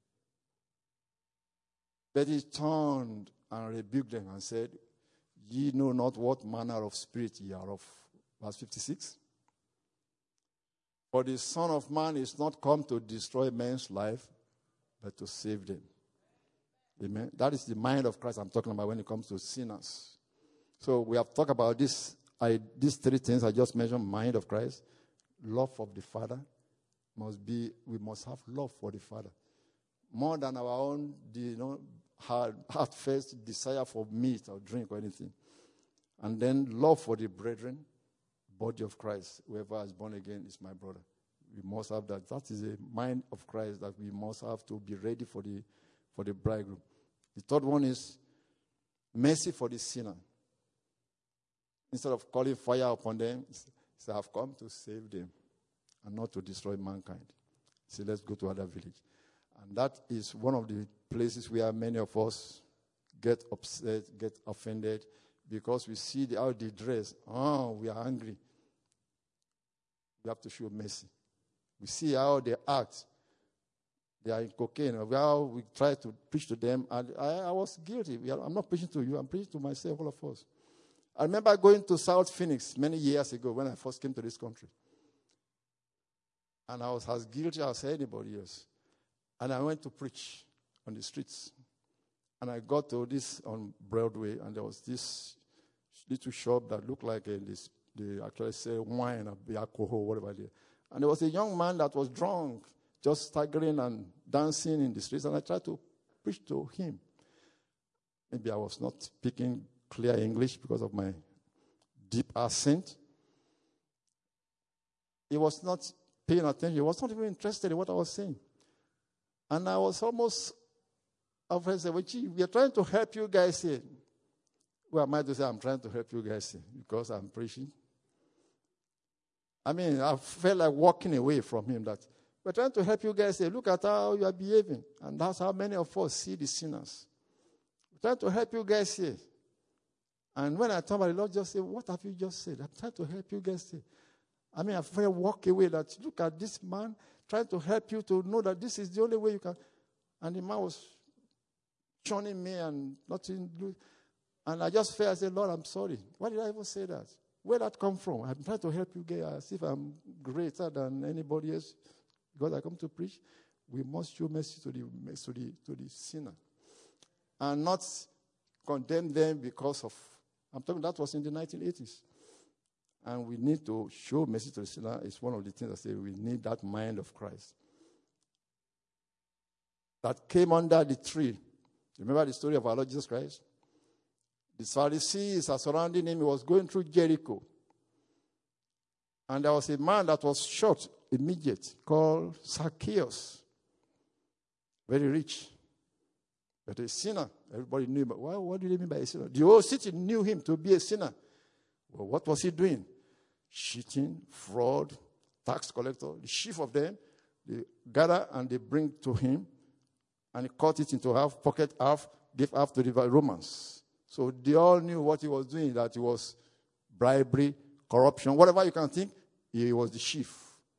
But he turned and rebuked them and said, ye know not what manner of spirit ye are of. Verse 56. For the Son of Man is not come to destroy men's life, but to save them. Amen. That is the mind of Christ I'm talking about when it comes to sinners. So we have talked about these three things I just mentioned. Mind of Christ, love of the Father. We must have love for the Father. More than our own heart-first desire for meat or drink or anything. And then love for the brethren, body of Christ. Whoever is born again is my brother. We must have that. That is a mind of Christ that we must have to be ready for the bridegroom. The third one is mercy for the sinner. Instead of calling fire upon them, he said, I've come to save them and not to destroy mankind. He said, let's go to another village. And that is one of the places where many of us get upset, get offended, because we see how they dress. Oh, we are angry. We have to show mercy. We see how they act. They are in cocaine. How we try to preach to them. And I was guilty. I'm not preaching to you. I'm preaching to myself, all of us. I remember going to South Phoenix many years ago when I first came to this country. And I was as guilty as anybody else. And I went to preach on the streets. And I got to this on Broadway, and there was this little shop that looked like they actually sell wine or alcohol, whatever they. And there was a young man that was drunk, just staggering and dancing in the streets, and I tried to preach to him. Maybe I was not speaking clear English because of my deep accent. He was not paying attention. He was not even interested in what I was saying. And I was almost afraid to say, well, gee, we are trying to help you guys here. Well, am I to say I'm trying to help you guys here because I'm preaching? I mean, I felt like walking away from him that we're trying to help you guys here. Look at how you are behaving. And that's how many of us see the sinners. We're trying to help you guys here. And when I talk about the Lord, just say, what have you just said? I'm trying to help you guys here. I mean, I felt walk away that look at this man trying to help you to know that this is the only way you can. And the man was shunning me and nothing. And I just felt, I said, Lord, I'm sorry. Why did I even say that? Where did that come from? I'm trying to help you guys as if I'm greater than anybody else because I come to preach. We must show mercy to the sinner and not condemn them because of. I'm talking that was in the 1980s. And we need to show mercy to the sinner. It's one of the things I say we need that mind of Christ. That came under the tree. Remember the story of our Lord Jesus Christ? The Pharisees are surrounding him. He was going through Jericho. And there was a man that was shot, a midget, called Zacchaeus. Very rich. But a sinner. Everybody knew him. But what do you mean by a sinner? The whole city knew him to be a sinner. Well, what was he doing? Cheating, fraud, tax collector. The chief of them, they gather and they bring to him. And he cut it into half, pocket half, give half to the Romans. So they all knew what he was doing, that he was bribery, corruption, whatever you can think, he was the chief.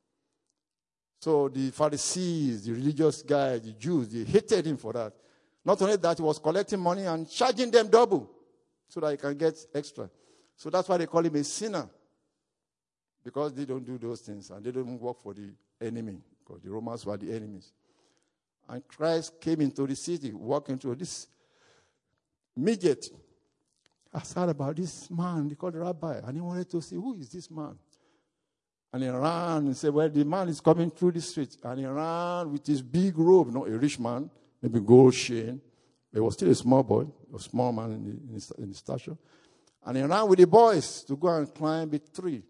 So the Pharisees, the religious guys, the Jews, they hated him for that. Not only that, he was collecting money and charging them double so that he can get extra. So that's why they call him a sinner. Because they don't do those things and they don't work for the enemy. Because the Romans were the enemies. And Christ came into the city, walked into this midget. I heard about this man, they called the rabbi, and he wanted to see, who is this man? And he ran and said, well, the man is coming through the street. And he ran with his big robe, not a rich man, maybe gold chain. He was still a small boy, a small man in his stature. And he ran with the boys to go and climb a tree.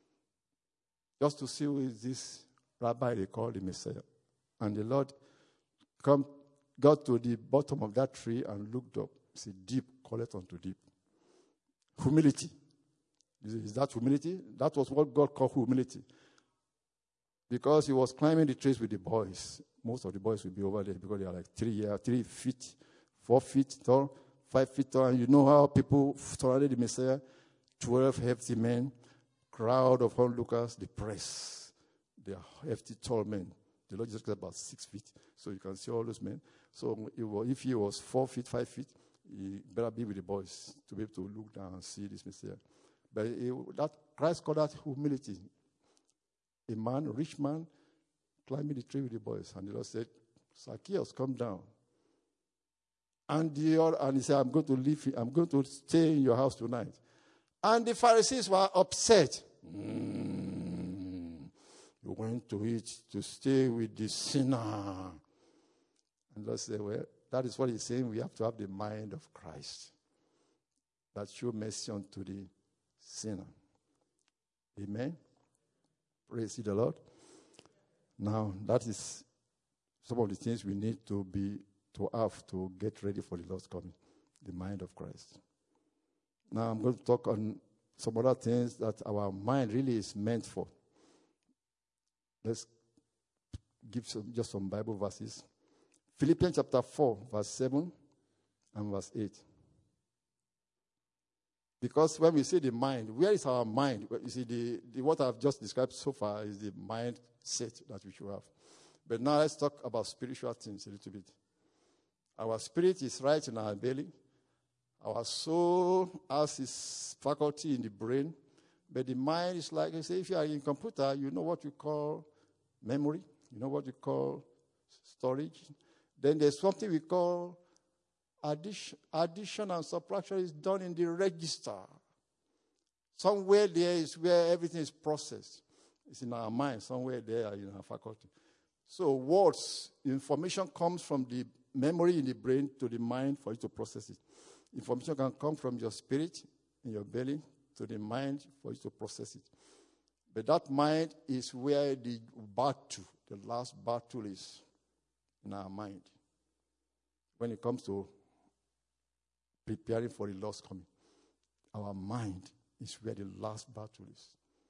Just to see who is this rabbi they call the Messiah. And the Lord got to the bottom of that tree and looked up. He said, deep, call it unto deep. Humility. Is that humility? That was what God called humility. Because he was climbing the trees with the boys. Most of the boys will be over there because they are like 3 feet, 4 feet tall, 5 feet tall. And you know how people surrounded the Messiah? 12 hefty men, crowd of onlookers, the press. They are hefty, tall men. The Lord Jesus was about 6 feet. So you can see all those men. So if he was 4 feet, 5 feet, he better be with the boys to be able to look down and see this Messiah. But that Christ called that humility. A man, a rich man, climbing the tree with the boys. And the Lord said, Zacchaeus, come down. And he said, I'm going to stay in your house tonight. And the Pharisees were upset. You went to it to stay with the sinner. And Lord said, well, that is what he's saying. We have to have the mind of Christ that show mercy unto the sinner. Amen. Praise the Lord. Now, that is some of the things we need to have to get ready for the Lord's coming. The mind of Christ. Now, I'm going to talk on some other things that our mind really is meant for. Let's give just some Bible verses. Philippians chapter 4, verse 7 and verse 8. Because when we say the mind, where is our mind? You see, what I've just described so far is the mindset that we should have. But now let's talk about spiritual things a little bit. Our spirit is right in our belly. Our soul has its faculty in the brain. But the mind is like, you say, if you are in computer, you know what you call memory. You know what you call storage. Then there's something we call addition and subtraction is done in the register. Somewhere there is where everything is processed. It's in our mind, somewhere there in our faculty. So words, information comes from the memory in the brain to the mind for you to process it. Information can come from your spirit in your belly to the mind for you to process it. But that mind is where the last battle is in our mind. When it comes to preparing for the Lord's coming, our mind is where the last battle is.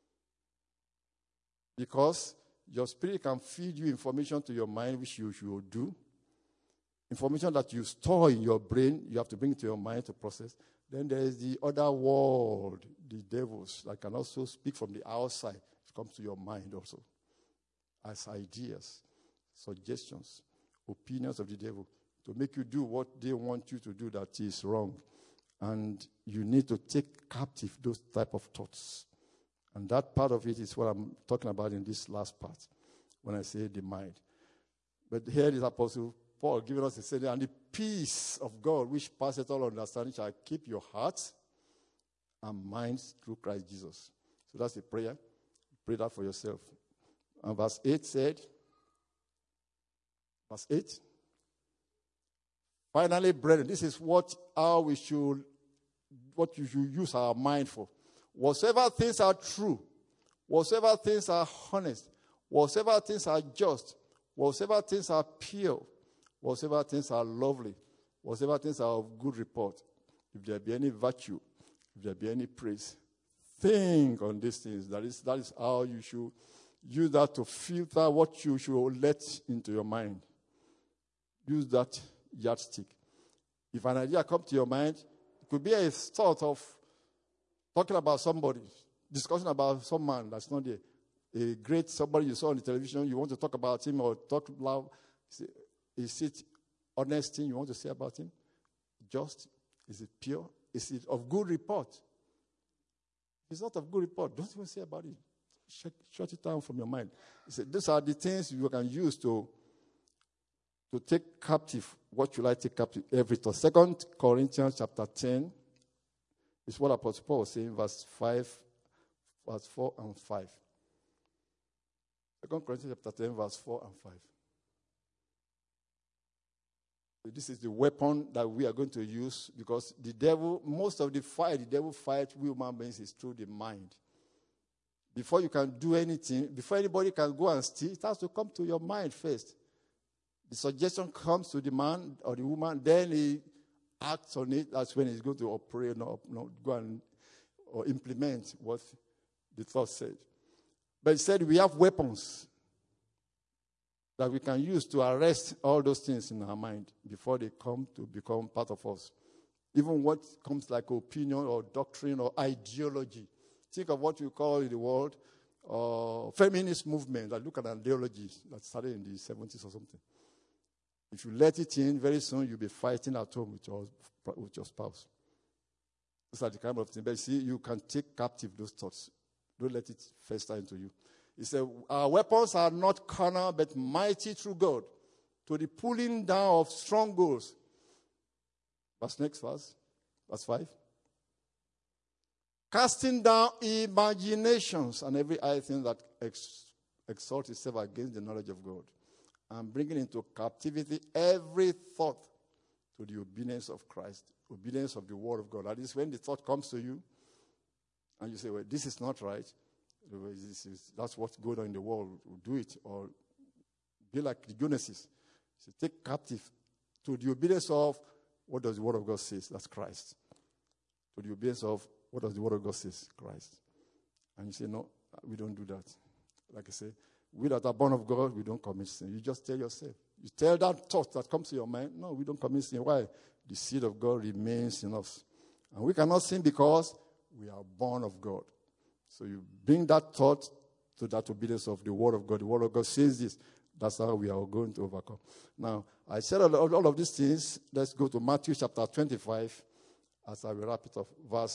Because your spirit can feed you information to your mind, which you should do. Information that you store in your brain, you have to bring to your mind to process. Then there is the other world, the devils, that can also speak from the outside. It comes to your mind also. As ideas, suggestions, opinions of the devil, to make you do what they want you to do that is wrong. And you need to take captive those type of thoughts. And that part of it is what I'm talking about in this last part, when I say the mind. But here is Apostle Paul giving us a saying, and the peace of God, which passeth all understanding, shall keep your hearts and minds through Christ Jesus. So that's the prayer. Pray that for yourself. And verse 8 said, verse 8, finally, brethren, this is what you should use our mind for. Whatsoever things are true, whatsoever things are honest, whatsoever things are just, whatsoever things are pure, whatsoever things are lovely, whatsoever things are of good report, if there be any virtue, if there be any praise, think on these things. That is how you should use that to filter what you should let into your mind. Use that yardstick. If an idea comes to your mind, it could be a thought of talking about somebody, discussing about some man that's not there. A great somebody you saw on the television, you want to talk about him or talk loud. Is it honest thing you want to say about him? Just? Is it pure? Is it of good report? If it's not of good report, don't even say about it. Shut it down from your mind. These are the things you can use to take captive. What should I take captive? Every thought. 2 Corinthians chapter 10 is what Apostle Paul was saying, verse 4 and 5. 2 Corinthians chapter 10, verse 4 and 5. This is the weapon that we are going to use, because the devil, most of the fight, the devil fights human beings is through the mind. Before you can do anything, before anybody can go and steal, it has to come to your mind first. The suggestion comes to the man or the woman, then he acts on it. That's when he's going to operate, go and or implement what the thought said. But he said we have weapons that we can use to arrest all those things in our mind before they come to become part of us. Even what comes like opinion or doctrine or ideology. Think of what we call in the world feminist movement that look at ideology that started in the 70s or something. If you let it in, very soon you'll be fighting at home with your spouse. These are the kind of things. But see, you can take captive those thoughts. Don't let it fester into you. He said, our weapons are not carnal, but mighty through God, to the pulling down of strongholds. Next verse, verse 5. Casting down imaginations and every high thing that exalts itself against the knowledge of God, and bringing into captivity every thought to the obedience of Christ, obedience of the word of God. That is when the thought comes to you, and you say, well, this is not right. That's what's going on in the world. We'll do it. Or be like the Genesis. So take captive to the obedience of what does the Word of God say? That's Christ. To the obedience of what does the Word of God say? Christ. And you say, no, we don't do that. Like I say, we that are born of God, we don't commit sin. You just tell yourself. You tell that thought that comes to your mind, no, we don't commit sin. Why? The seed of God remains in us. And we cannot sin because we are born of God. So you bring that thought to that obedience of the Word of God. The Word of God says this. That's how we are going to overcome. Now, I said all of these things. Let's go to Matthew chapter 25 as I will wrap it up.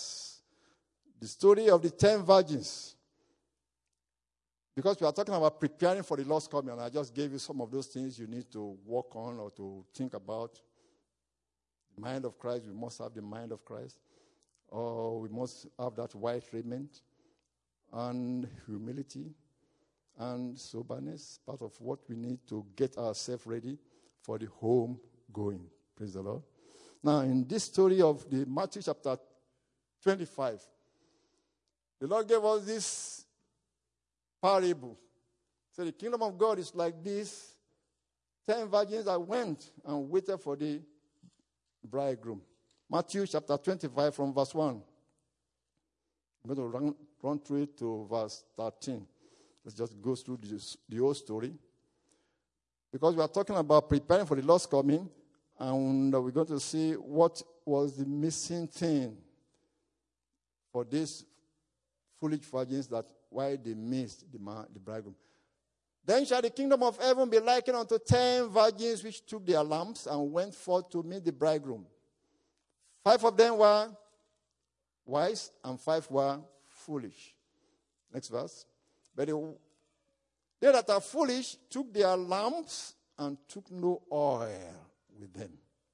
The story of the 10 virgins. Because we are talking about preparing for the Lord's coming, and I just gave you some of those things you need to work on or to think about. The mind of Christ, we must have the mind of Christ. Or we must have that white raiment and humility and soberness, part of what we need to get ourselves ready for the home going. Praise the Lord. Now, in this story of the Matthew chapter 25, the Lord gave us this parable. So the kingdom of God is like this. 10 virgins that went and waited for the bridegroom. Matthew chapter 25 from verse 1. I'm going to run through it to verse 13. Let's just go through the whole story. Because we are talking about preparing for the Lord's coming, and we're going to see what was the missing thing for these foolish virgins that why they missed the bridegroom. Then shall the kingdom of heaven be likened unto 10 virgins which took their lamps and went forth to meet the bridegroom. 5 of them were wise and 5 were foolish. Next verse. But they that are foolish took their lamps and took no oil with them.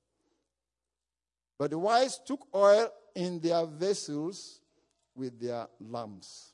But the wise took oil in their vessels with their lamps.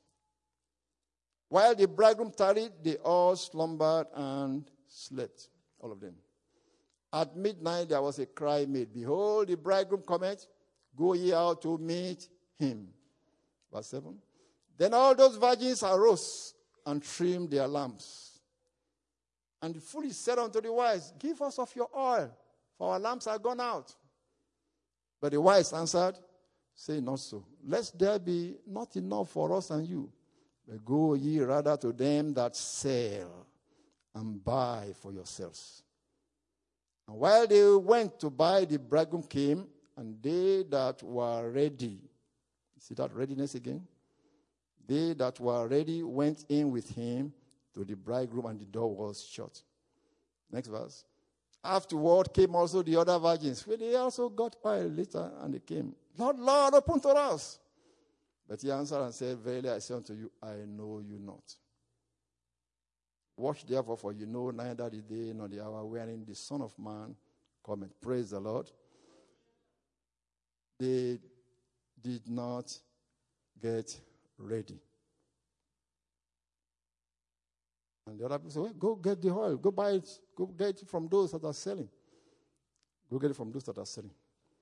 While the bridegroom tarried, they all slumbered and slept, all of them. At midnight there was a cry made, Behold, the bridegroom cometh, go ye out to meet him. Verse 7. Then all those virgins arose and trimmed their lamps. And the foolish said unto the wise, Give us of your oil, for our lamps are gone out. But the wise answered, Say not so, lest there be not enough for us and you. But go ye rather to them that sell, and buy for yourselves. And while they went to buy, the bridegroom came, and they that were ready, see that readiness again? They that were ready went in with him to the bridegroom, and the door was shut. Next verse. Afterward came also the other virgins, where they also got oil later, and they came. Lord, Lord, open to us. But he answered and said, Verily I say unto you, I know you not. Watch therefore, for you know neither the day nor the hour wherein the Son of Man cometh. Praise the Lord. They did not get ready. And the other people said, well, go get the oil. Go buy it. Go get it from those that are selling. Go get it from those that are selling.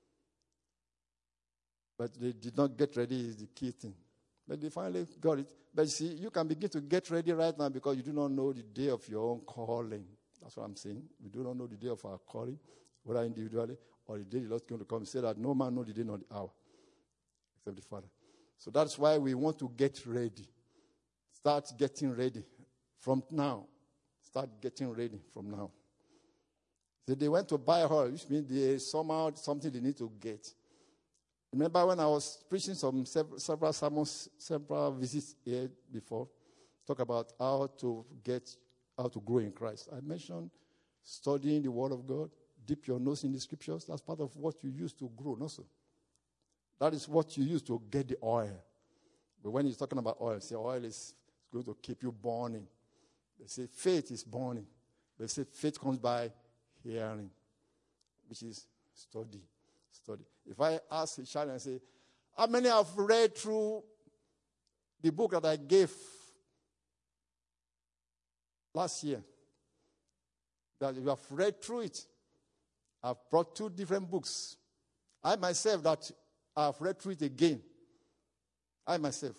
But they did not get ready is the key thing. But they finally got it. But you see, you can begin to get ready right now because you do not know the day of your own calling. That's what I'm saying. We do not know the day of our calling, whether individually or the day the Lord is going to come. He said that no man knows the day nor the hour, except the Father. So that's why we want to get ready. Start getting ready from now. Start getting ready from now. So they went to buy oil, which means they somehow something they need to get. Remember when I was preaching several sermons, several visits here before, talk about how to grow in Christ. I mentioned studying the Word of God, dip your nose in the Scriptures. That's part of what you use to grow, also. That is what you use to get the oil. But when he's talking about oil, say oil is going to keep you burning. They say faith is burning. They say faith comes by hearing, which is study. If I ask a child and say, how many have read through the book that I gave last year? That you have read through it. I've brought 2 different books. I myself that I've read through it again. I myself.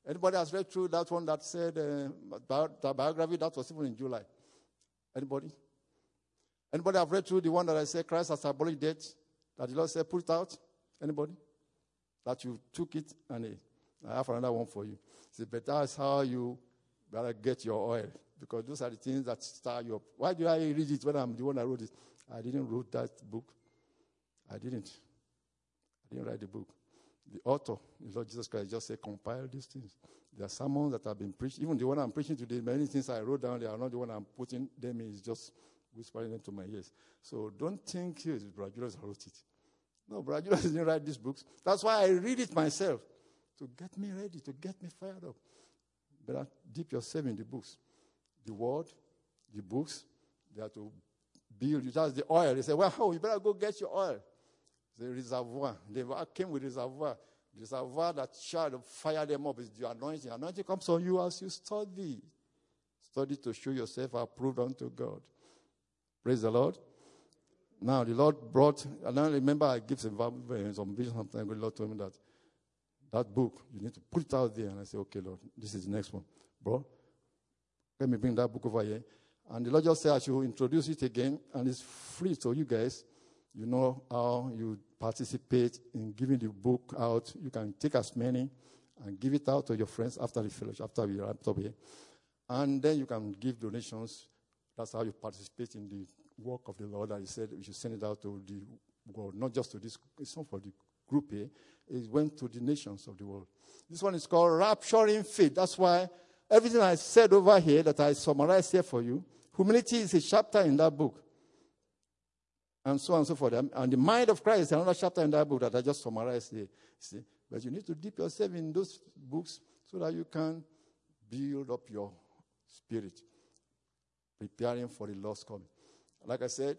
Anybody has read through that one that said the biography that was even in July? Anybody? Anybody have read through the one that I said Christ has abolished death? That the Lord said, put it out? Anybody? That you took it and I have another one for you. See, but that's how you better get your oil. Because those are the things that stir you up. Why do I read it when I'm the one that wrote it? I didn't write that book. I didn't write the book. The author, the Lord Jesus Christ, just said, compile these things. There are sermons that have been preached. Even the one I'm preaching today, many things I wrote down, they are not the one I'm putting them in. It's just whispering them to my ears. So don't think it's Brother Julius who wrote it. No, Brother Julius didn't write these books. That's why I read it myself, to get me ready, to get me fired up. Better dip yourself in the books. The word, the books, they are to build you. That's the oil. They say, well, you better go get your oil. The reservoir. They came with reservoir. The reservoir that shall fire them up is the anointing. Anointing comes on you as you study. Study to show yourself approved unto God. Praise the Lord. Now, the Lord brought, and I remember I gave some vision sometimes. The Lord told me that book, you need to put it out there. And I said, okay, Lord, this is the next one. Bro, let me bring that book over here. And the Lord just said I should introduce it again, and it's free. So you guys, you know how you participate in giving the book out. You can take as many and give it out to your friends after the fellowship, after we wrap up here. And then you can give donations. That's how you participate in the work of the Lord. That He said we should send it out to the world, not just to this. It's not for the group here. It went to the nations of the world. This one is called Rapturing Faith. That's why everything I said over here that I summarized here for you, humility is a chapter in that book. And so on and so forth. And the mind of Christ is another chapter in that book that I just summarized here. See? But you need to dip yourself in those books so that you can build up your spirit, preparing for the Lord's coming. Like I said,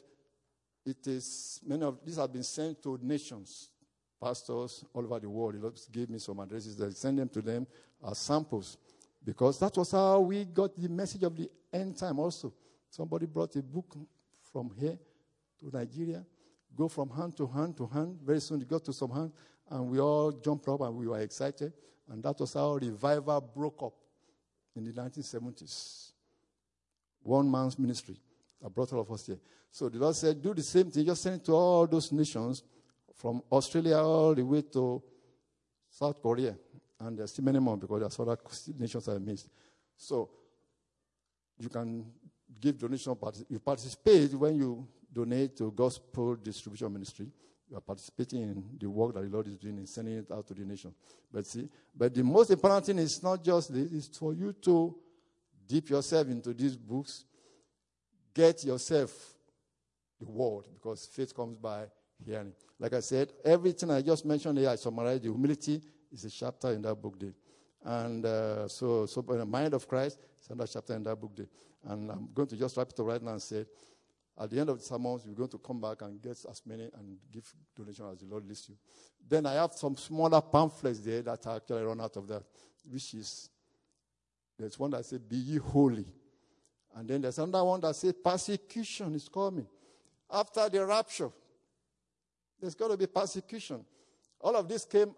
many of these have been sent to nations, pastors all over the world. The Lord gave me some addresses that I send them to them as samples. Because that was how we got the message of the end time also. Somebody brought a book from here to Nigeria, go from hand to hand to hand. Very soon it got to some hand, and we all jumped up and we were excited. And that was how revival broke up in the 1970s. One man's ministry that brought all of us here. So the Lord said, do the same thing. Just send it to all those nations, from Australia all the way to South Korea. And there's still many more because there's other nations I missed. So you can give donation. You participate when you donate to Gospel Distribution Ministry. You are participating in the work that the Lord is doing in sending it out to the nation. But the most important thing is not just this, it's for you to dip yourself into these books, get yourself the word, because faith comes by hearing. Like I said, everything I just mentioned here, I summarized. The humility is a chapter in that book there. And so in the mind of Christ, it's another chapter in that book there. And I'm going to just wrap it up right now and say, at the end of the sermons, we're going to come back and get as many and give donations as the Lord leads you. Then I have some smaller pamphlets there that I actually run out of that, which is, there's one that says, be ye holy. And then there's another one that says, persecution is coming. After the rapture, there's going to be persecution. All of this came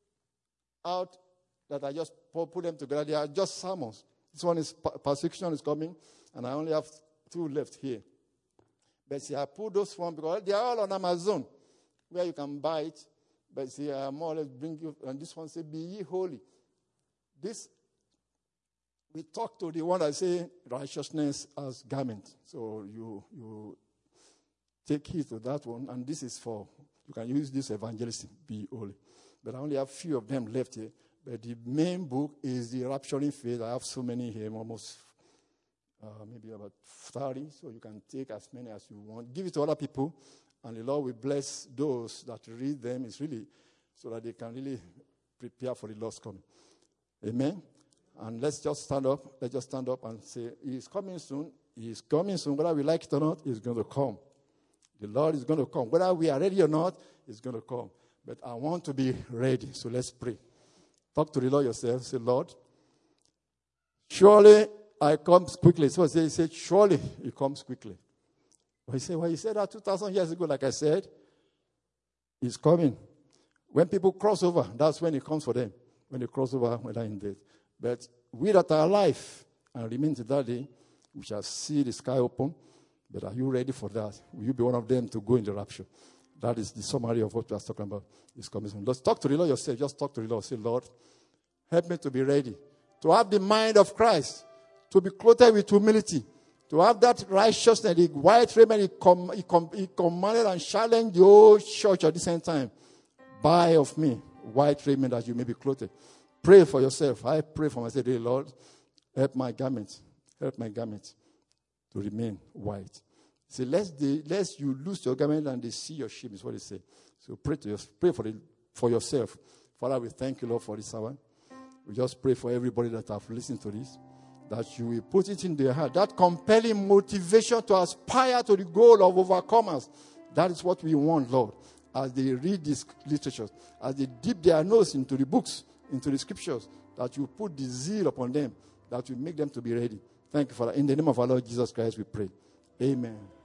out that I just put them together. They are just sermons. This one is persecution is coming, and I only have 2 left here. But see, I put those one because they are all on Amazon, where you can buy it. But see, I more or less bring you, and this one says, be ye holy. This, we talk to the one that say righteousness as garment. So you take heed to that one, and this is for, you can use this evangelism, be holy. But I only have few of them left here. But the main book is the Rapturing Faith. I have so many here, almost maybe about 30. So you can take as many as you want. Give it to other people, and the Lord will bless those that read them. It's really so that they can really prepare for the Lord's coming. Amen. And let's just stand up. Let's just stand up and say, He is coming soon. He is coming soon. Whether we like it or not, He's going to come. The Lord is going to come. Whether we are ready or not, He's going to come. But I want to be ready. So let's pray. Talk to the Lord yourself. Say, Lord, surely I come quickly. So he said, surely He comes quickly. Well, he said that 2,000 years ago, like I said, He's coming. When people cross over, that's when He comes for them. When they cross over, when they're in death. But we that are alive and remain to that day, we shall see the sky open. But are you ready for that? Will you be one of them to go in the rapture? That is the summary of what we are talking about this coming soon. Let's talk to the Lord yourself. Just talk to the Lord. Say, Lord, help me to be ready, to have the mind of Christ, to be clothed with humility, to have that righteousness, the white raiment he commanded and challenged the whole church at the same time. Buy of me white raiment that you may be clothed. Pray for yourself. I pray for myself, dear Lord, help my garment to remain white. See, lest you lose your garment and they see your shame, is what they say. So pray for yourself. Father, we thank you, Lord, for this hour. We just pray for everybody that have listened to this, that you will put it in their heart, that compelling motivation to aspire to the goal of overcomers. That is what we want, Lord, as they read these literatures, as they dip their nose into the books, into the scriptures, that you put the zeal upon them, that will make them to be ready. Thank you, Father. In the name of our Lord Jesus Christ, we pray. Amen.